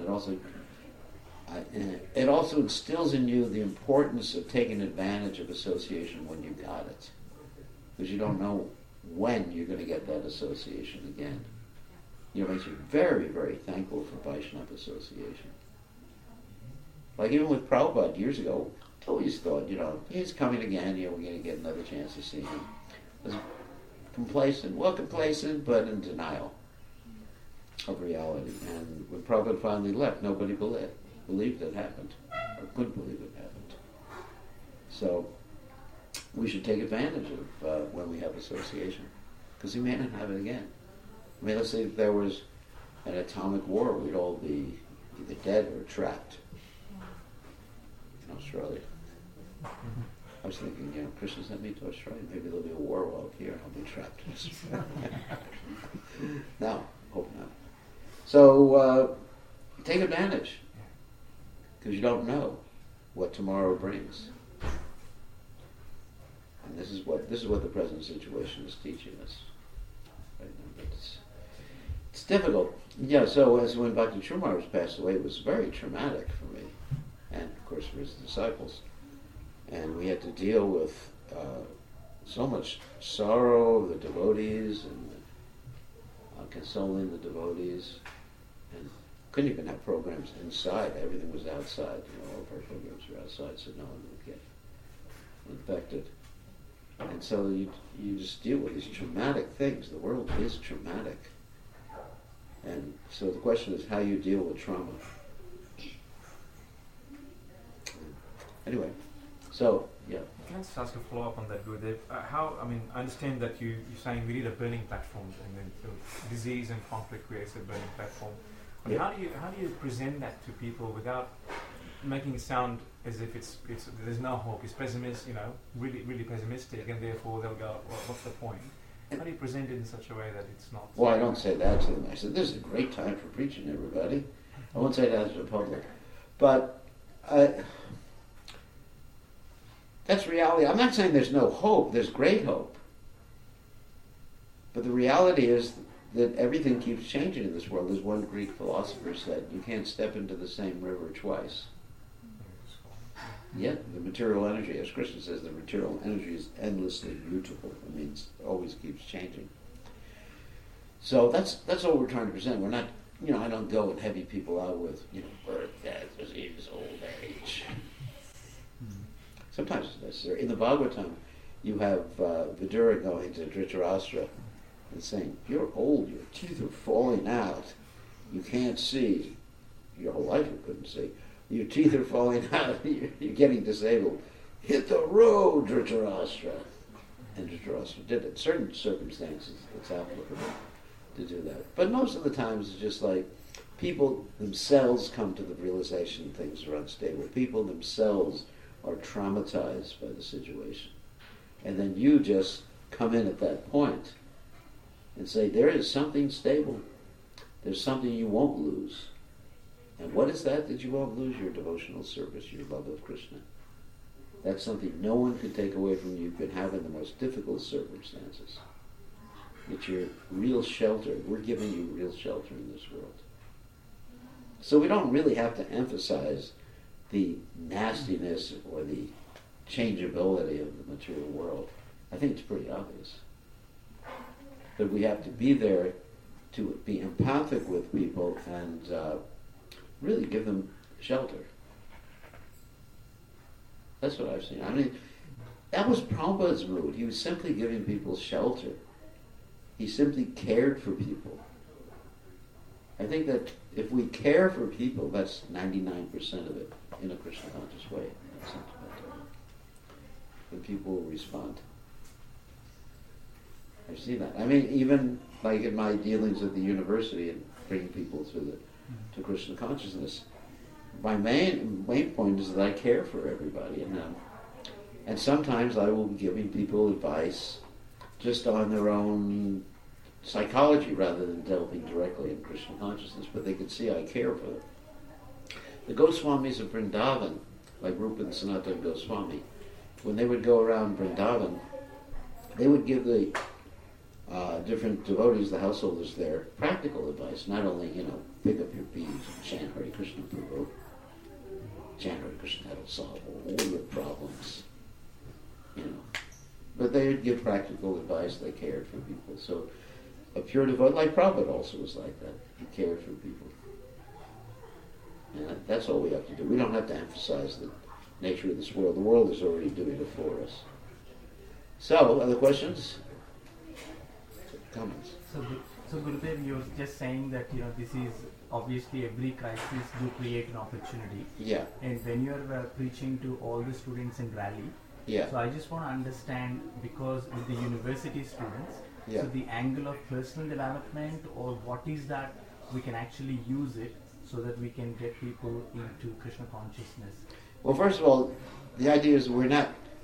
It also instills in you the importance of taking advantage of association when you got it. Because you don't know when you're going to get that association again. It makes you very, very thankful for Vaishnava association. Like even with Prabhupada years ago, I always thought, he's coming again, we're going to get another chance to see him. I was complacent, but in denial of reality. And when Prabhupada finally left, nobody believed it happened, or couldn't believe it happened. So we should take advantage of when we have association, because we may not have it again. I mean, let's say if there was an atomic war, we'd all be either dead or trapped in Australia. I was thinking, Krishna sent me to Australia. Maybe there'll be a war while I'm here. I'll be trapped in Australia. No, hope not. So take advantage, because you don't know what tomorrow brings. And this is what the present situation is teaching us right now. It's difficult. Yeah, so as when Bhakti Chumar passed away, it was very traumatic for me, and of course for his disciples. And we had to deal with so much sorrow of the devotees and consoling the devotees. And couldn't even have programs inside. Everything was outside. All of our programs were outside, so no one would get infected. And so you just deal with these traumatic things. The world is traumatic. And so the question is how you deal with trauma. Anyway, so, yeah. Can I just ask a follow-up on that, Gurudev? I understand that you're saying we need a burning platform, and then disease and conflict creates a burning platform. But Yeah. how do you present that to people without making it sound as if it's there's no hope? It's really, really pessimistic, and therefore they'll go, well, what's the point? How do you present it in such a way that it's not... Well, I don't say that to them. I said, this is a great time for preaching, everybody. I won't say that to the public. But that's reality. I'm not saying there's no hope. There's great hope. But the reality is that everything keeps changing in this world. As one Greek philosopher said, you can't step into the same river twice. Yet the material energy, as Krishna says, the material energy is endlessly mutable. It means it always keeps changing. So that's all we're trying to present. We're not, I don't go and heavy people out with, birth, death, disease, old age. Sometimes it's necessary. In the Bhagavatam, you have Vidura going to Dhritarashtra and saying, you're old, your teeth are falling out, you can't see. Your whole life you couldn't see. Your teeth are falling out, you're getting disabled. Hit the road, Dhritarashtra. And Dhritarashtra did it. In certain circumstances, it's applicable to do that. But most of the times it's just like people themselves come to the realization things are unstable. People themselves are traumatized by the situation. And then you just come in at that point and say, there is something stable. There's something you won't lose. And what is that you won't lose? Your devotional service, your love of Krishna. That's something no one can take away from you. You can have in the most difficult circumstances. It's your real shelter. We're giving you real shelter in this world. So we don't really have to emphasize the nastiness or the changeability of the material world. I think it's pretty obvious. But we have to be there to be empathic with people and really give them shelter. That's what I've seen. I mean, that was Prabhupada's mood. He was simply giving people shelter. He simply cared for people. I think that if we care for people, that's 99% of it in a Krishna conscious way. Then people will respond. I've seen that. I mean, even like in my dealings at the university and bringing people to Krishna consciousness, my main point is that I care for everybody, and sometimes I will be giving people advice just on their own psychology rather than delving directly in Krishna consciousness, but they can see I care for them. The Goswamis of Vrindavan, like Rupa and Sanatana Goswami, when they would go around Vrindavan, they would give the different devotees, the householders there, practical advice. Not only, pick up your beads and chant Hare Krishna Prabhu. Chant Hare Krishna, that'll solve all your problems. But they would give practical advice. They cared for people. So a pure devotee, like Prabhupada also was like that. He cared for people. And that's all we have to do. We don't have to emphasize the nature of this world. The world is already doing it for us. So, other questions? Comments? So Gurudev, you're just saying that this is obviously every crisis do create an opportunity. Yeah. And when you're preaching to all the students in Raleigh, Yeah. so I just want to understand, because with the university students, Yeah. so the angle of personal development, or what is that we can actually use it so that we can get people into Krishna consciousness? Well, first of all, the idea is we're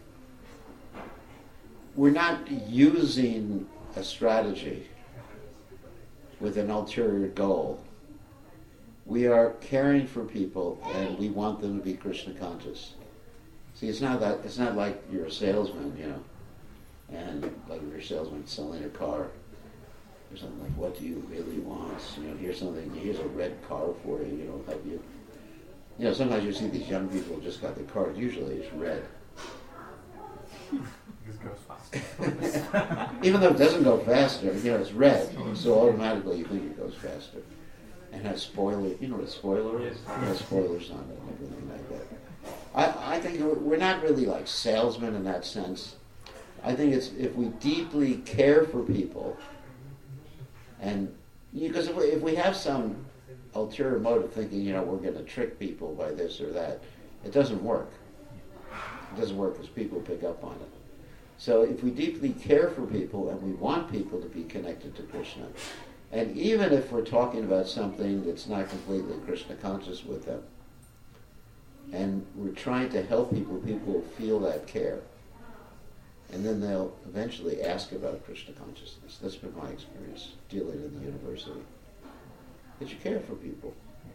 not using a strategy with an ulterior goal. We are caring for people, and we want them to be Krishna conscious. See, it's not like you're a salesman, and like if you're a salesman selling a car, or something like, what do you really want? Here's something, here's a red car for you, help you. Sometimes you see these young people who just got the car, usually it's red. Because it goes faster. Even though it doesn't go faster, it's red, so automatically you think it goes faster. And has spoiler, you know what a spoiler is? It has spoilers on it and everything like that. I think we're not really like salesmen in that sense. I think it's if we deeply care for people, and because if we have some ulterior motive thinking, we're going to trick people by this or that, it doesn't work. It doesn't work because people pick up on it. So if we deeply care for people and we want people to be connected to Krishna, and even if we're talking about something that's not completely Krishna conscious with them, and we're trying to help people will feel that care. And then they'll eventually ask about Krishna consciousness. That's been my experience dealing in the university. That you care for people.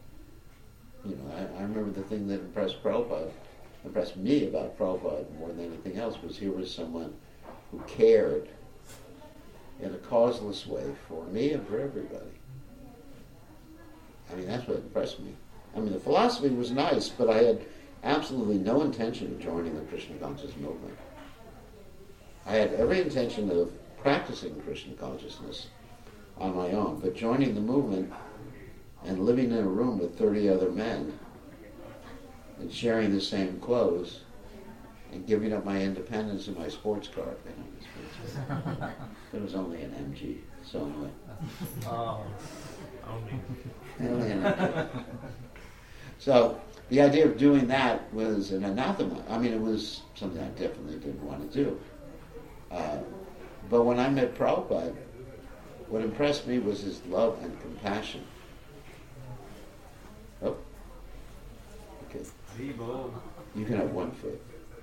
I remember the thing that impressed me about Prabhupada more than anything else was here was someone who cared in a causeless way for me and for everybody. That's what impressed me. The philosophy was nice, but I had absolutely no intention of joining the Krishna conscious movement. I had every intention of practicing Krishna consciousness on my own, but joining the movement and living in a room with 30 other men and sharing the same clothes and giving up my independence and my sports car. It was only an MG, so anyway. Oh, Only an MG. So the idea of doing that was an anathema. It was something I definitely didn't want to do. But when I met Prabhupada, what impressed me was his love and compassion. Oh, okay. You can have one foot.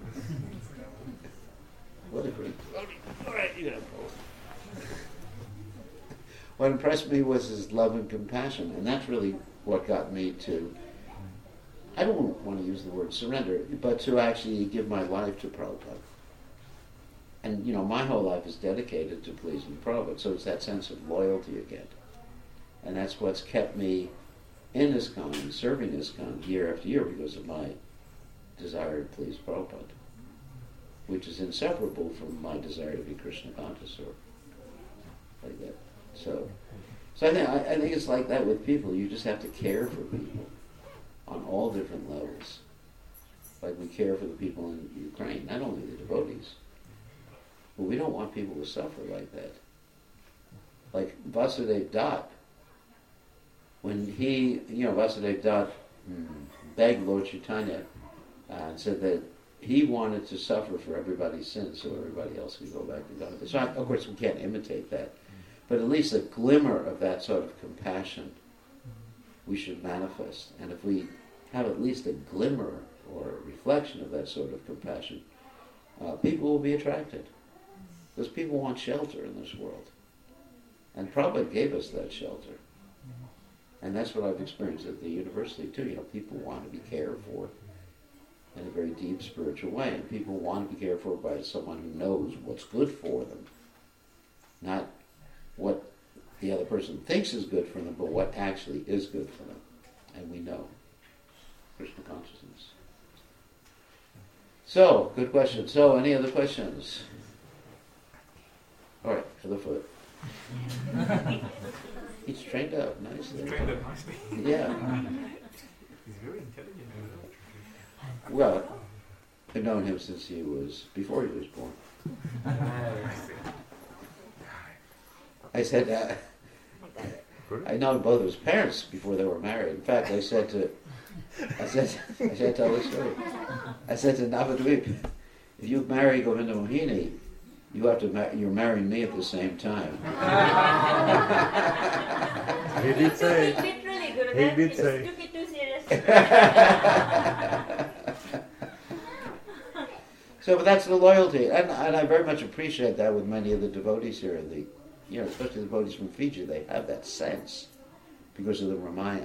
What a great... All right, you can have both. What impressed me was his love and compassion, and that's really what got me to... I don't want to use the word surrender, but to actually give my life to Prabhupada. And, my whole life is dedicated to pleasing Prabhupada, so it's that sense of loyalty again. And that's what's kept me in ISKCON and serving ISKCON year after year because of my desire to please Prabhupada, which is inseparable from my desire to be Krishna conscious or like that. So I think it's like that with people. You just have to care for people on all different levels. Like we care for the people in Ukraine, not only the devotees, but we don't want people to suffer like that. Like Vasudev Dutt, when Vasudev Dutt begged Lord Chaitanya and said that he wanted to suffer for everybody's sins so everybody else could go back to God. So of course we can't imitate that, but at least a glimmer of that sort of compassion we should manifest. And if we have at least a glimmer or a reflection of that sort of compassion, people will be attracted. Because people want shelter in this world. And Prabhupada gave us that shelter. And that's what I've experienced at the university too. People want to be cared for in a very deep spiritual way. And people want to be cared for by someone who knows what's good for them. Not what the other person thinks is good for them, but what actually is good for them. And we know. Krishna consciousness. So, good question. So, any other questions? All right, other foot. He's trained up nicely. He's trained up nicely. Yeah. He's very intelligent. Well, I've known him since before he was born. I said, I known both of his parents before they were married. In fact, I said to tell this story. I said to Navadvip, if you marry Govinda Mohini, you're marrying me at the same time. He did say. Literally, Gurudev. He did You say. took it too seriously. But that's the loyalty, and I very much appreciate that with many of the devotees here. Especially the devotees from Fiji, they have that sense because of the Ramayana.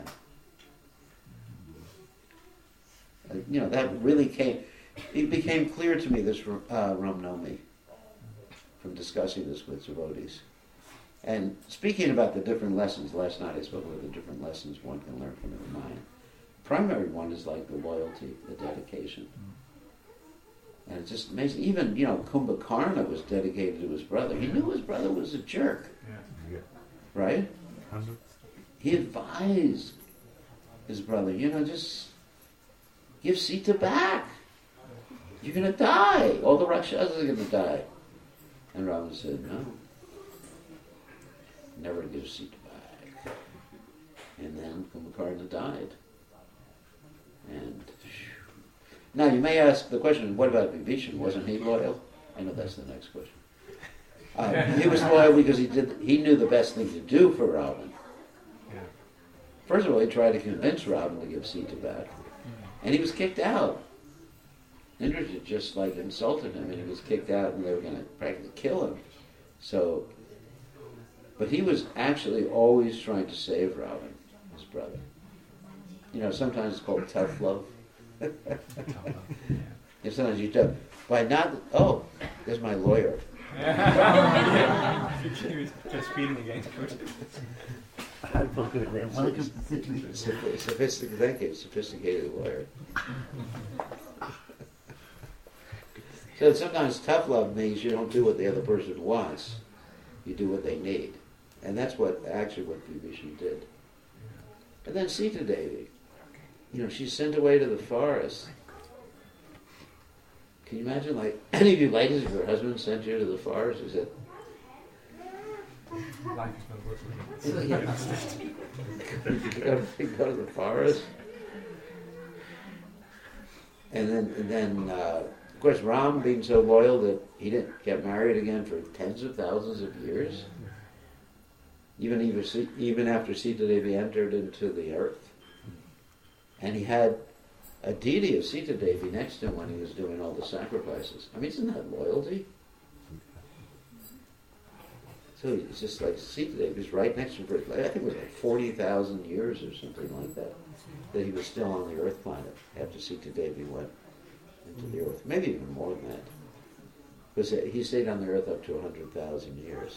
That really it became clear to me this Ram Navami from discussing this with devotees. And speaking about the different lessons, last night I spoke about the different lessons one can learn from the Ramayana. Primary one is like the loyalty, the dedication. And it's just amazing. Even, Kumbhakarna was dedicated to his brother. He knew his brother was a jerk. Yeah. Right? 100. He advised his brother, just give Sita back. You're going to die. All the Rakshasas are going to die. And Ravana said, no. Never give Sita back. And then Kumbhakarna died. And now you may ask the question, what about Vibhishan? Wasn't he loyal? I know that's the next question. He was loyal because he knew the best thing to do for Ravana. First of all, he tried to convince Ravana to give Sita back. And he was kicked out. Indrajit just insulted him, and he was kicked out, and they were going to practically kill him. So, but he was actually always trying to save Ravana, his brother. Sometimes it's called tough love. And sometimes you tough. By not, there's my lawyer. Just speeding against it. Sophisticated lawyer. So sometimes tough love means you don't do what the other person wants. You do what they need. And that's what Vibhishan did. And then Sita Devi, she's sent away to the forest. Can you imagine, any of you ladies, if your husband sent you to the forest, is it? Life is not worth You go to the forest. And then of course, Ram being so loyal that he didn't get married again for tens of thousands of years. Even after Sita Devi entered into the earth. And he had a deity of Sita Devi next to him when he was doing all the sacrifices. I mean, isn't that loyalty? So it's just like Sita Devi was right next to him for, I think it was 40,000 years or something like that he was still on the earth planet after Sita Devi went into the earth. Maybe even more than that. Because he stayed on the earth up to 100,000 years.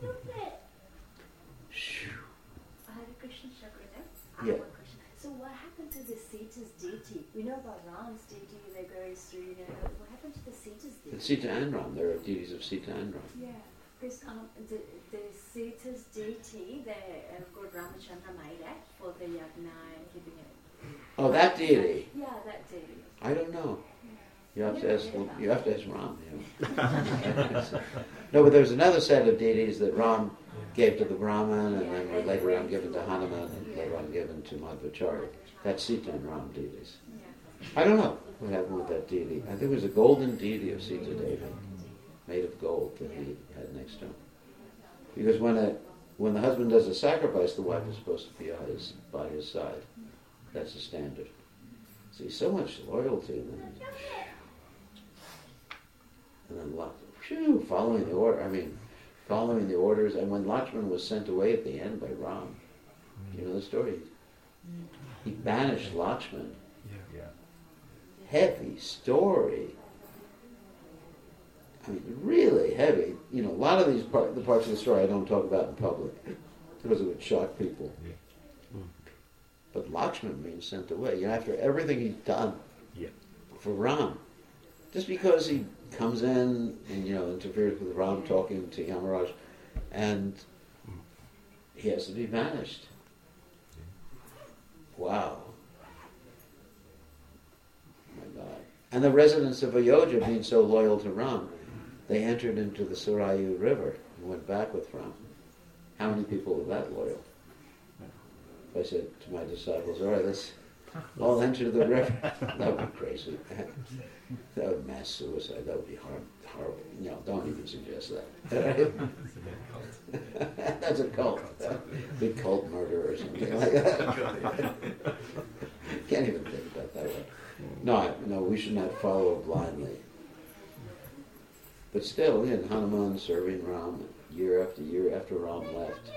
Hare Krishna Shakrita. Yeah. So what happened to the Sita's deity? We know about Ram's deity that goes through, what happened to the Sita's deity? It's Sita and Ram. There are deities of Sita and Ram. Yeah, because the Sita's deity that God Ramachandra made for the yagna and keeping it. Oh, that deity? Yeah, that deity. I don't know. You have to ask Ram. No, but there's another set of deities that Ram gave to the Brahman, and then were later on given to Hanuman, and later on given to Madhvacharya. That's Sita and Ram deities. I don't know what happened with that deity. I think it was a golden deity of Sita Devi, made of gold, that he had next to him. Because when the husband does a sacrifice, the wife is supposed to be by his side. That's the standard. See, so much loyalty. And then following the order. Following the orders. And when Lakshman was sent away at the end by Ram, you know the story. He banished Lakshman. Yeah. Heavy story. Really heavy. A lot of the parts of the story I don't talk about in public because it would shock people. Yeah. But Lakshman being sent away, after everything he'd done for Ram, just because he comes in and interferes with Ram talking to Yamaraj, and he has to be banished. Wow. Oh my God. And the residents of Ayodhya, being so loyal to Ram, they entered into the Sarayu River and went back with Ram. How many people were that loyal? I said to my disciples, all right, let's all enter the river. That would be crazy. That would be mass suicide. That would be horrible. Don't even suggest that. That's a cult. Big cult murder or something like that. Can't even think about that way. No, we should not follow blindly. But still, Hanuman serving Ram year after year after Ram left.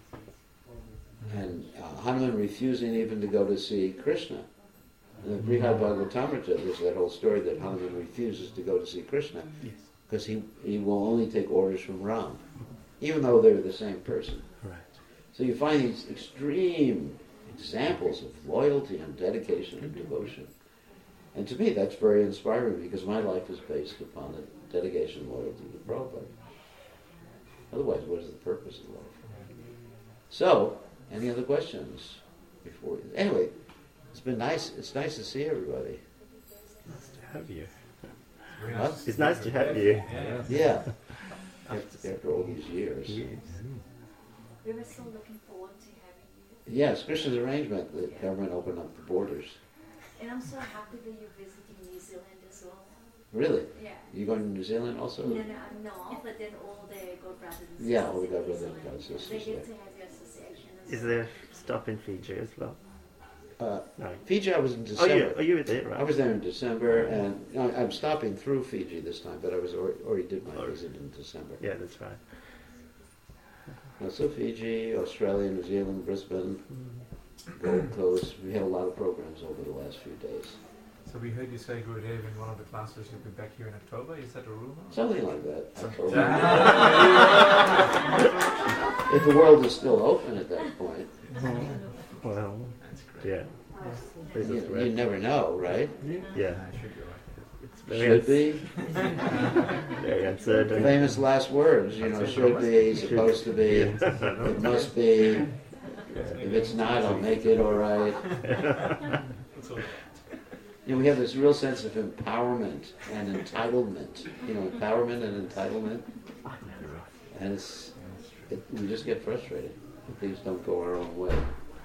And Hanuman refusing even to go to see Krishna. In the Brihad Bhagavatamrita, there's that whole story that Hanuman refuses to go to see Krishna because he will only take orders from Ram. even though they're the same person. Right. So you find these extreme examples of loyalty and dedication and devotion. And to me, that's very inspiring because my life is based upon the dedication and loyalty to Prabhupada. Otherwise, what is the purpose of life? So, any other questions before? Anyway, it's been nice. It's nice to see everybody. Nice to have you. Huh? It's nice to have you. Yeah. After all these years. Yes. We were so looking forward to having you. Yes, Krishna's arrangement, the government opened up the borders. And I'm so happy that you're visiting New Zealand as well. Really? Yeah. You going to New Zealand also? No, I'm not, but then all the God brothers and sisters. Yeah, all the in God New brothers and Zealand, God sisters They there. get to have your association as Is well. there stop in Fiji as well? No. Fiji, I was in Oh, December. you were there, right? I was there in December, and I'm stopping through Fiji this time, but I was already did my visit in December. Yeah, that's right. So Fiji, Australia, New Zealand, Brisbane, Gold Coast. We had a lot of programs over the last few days. So we heard you say, Gurudev, in one of the classes you'll be back here in October. Is that a rumor? Something like that. If the world is still open at that point. Well, yeah. This is You right. never know, right? Yeah. Should be right. It's Should be. very uncertain. Famous last words, should be, supposed to be, it must be. If it's not, I'll make it all right. We have this real sense of empowerment and entitlement. Empowerment and entitlement. And we just get frustrated if things don't go our own way.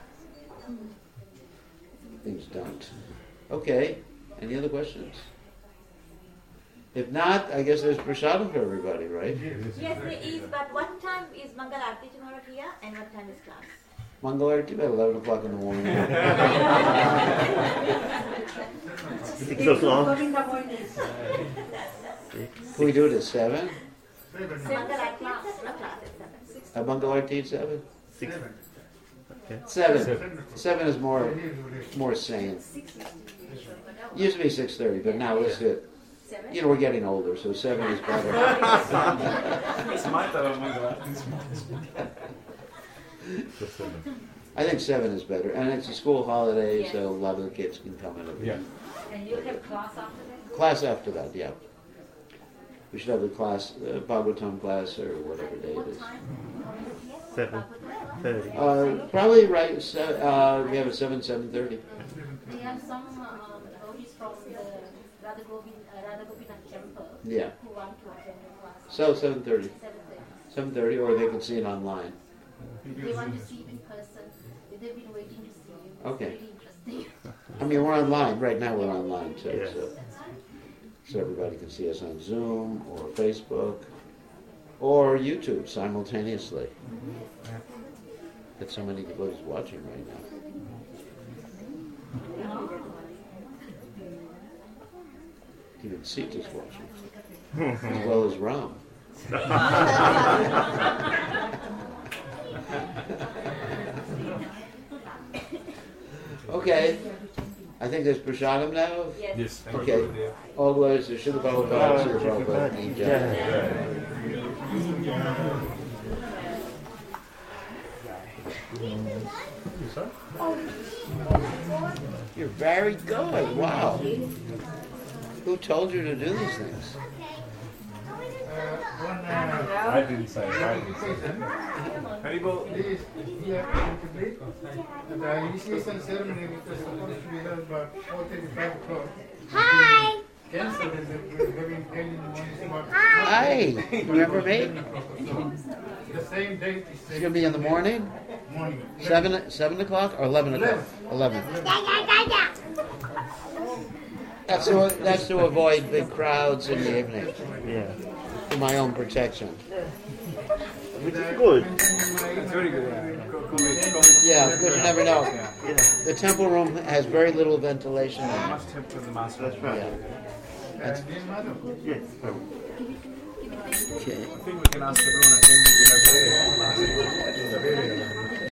Things don't. Okay, any other questions? If not, I guess there's prasadam for everybody, right? Yes, there is, but what time is Mangal Aarti tomorrow here and what time is class? Mangalarti about 11 o'clock in the morning. 6 o'clock. Can we do it at 7? Mangal Aarti class at 7. Mangalarti at 7? 6. Okay. 7 is more sane. Used to be 6:30, but now let's do it. We're getting older, so 7 is better. I think 7 is better, and it's a school holiday, so a lot of the kids can come in. Yeah. And you'll have class after that? Class after that, yeah. We should have the class, Bhagavatam class, or whatever day it is. 7:30. Probably right. We have a 7:30. They have some devotees from the Radha Gopinath temple Yeah. who want to attend the class. So 7:30. 7:30. 7:30, or they can see it online. They want to see you in person. They've been waiting to see you. It's Okay. really interesting. I mean, we're online right now. We're online too, Yeah. so everybody can see us on Zoom or Facebook or YouTube simultaneously. Got so many devotees watching right now. Even Sita's watching, as well as Ram. Okay, I think there's prasadam now. Yes. Thank Okay. you, Gurudev. All glories to Srila Prabhupada, Srila Prabhupada ki jai. You're very good. Wow. Who told you to do these things? I didn't say it. I didn't say it. Haribol. The initiation ceremony was supposed to be held about 4:35 o'clock. Hi! Cancelled and we're having 10 in the morning. About Hi. Remember me? the same date is It's going to be in the morning? morning. 7 o'clock or 11 o'clock? 11. That's to avoid big crowds in the evening, Yeah. for my own protection. Which is good. It's very good. Yeah, because you never know. Yeah. The temple room has very little ventilation in it. Must have to the master. That's right. Yeah. Yes. Okay. I think we can ask everyone attending to have their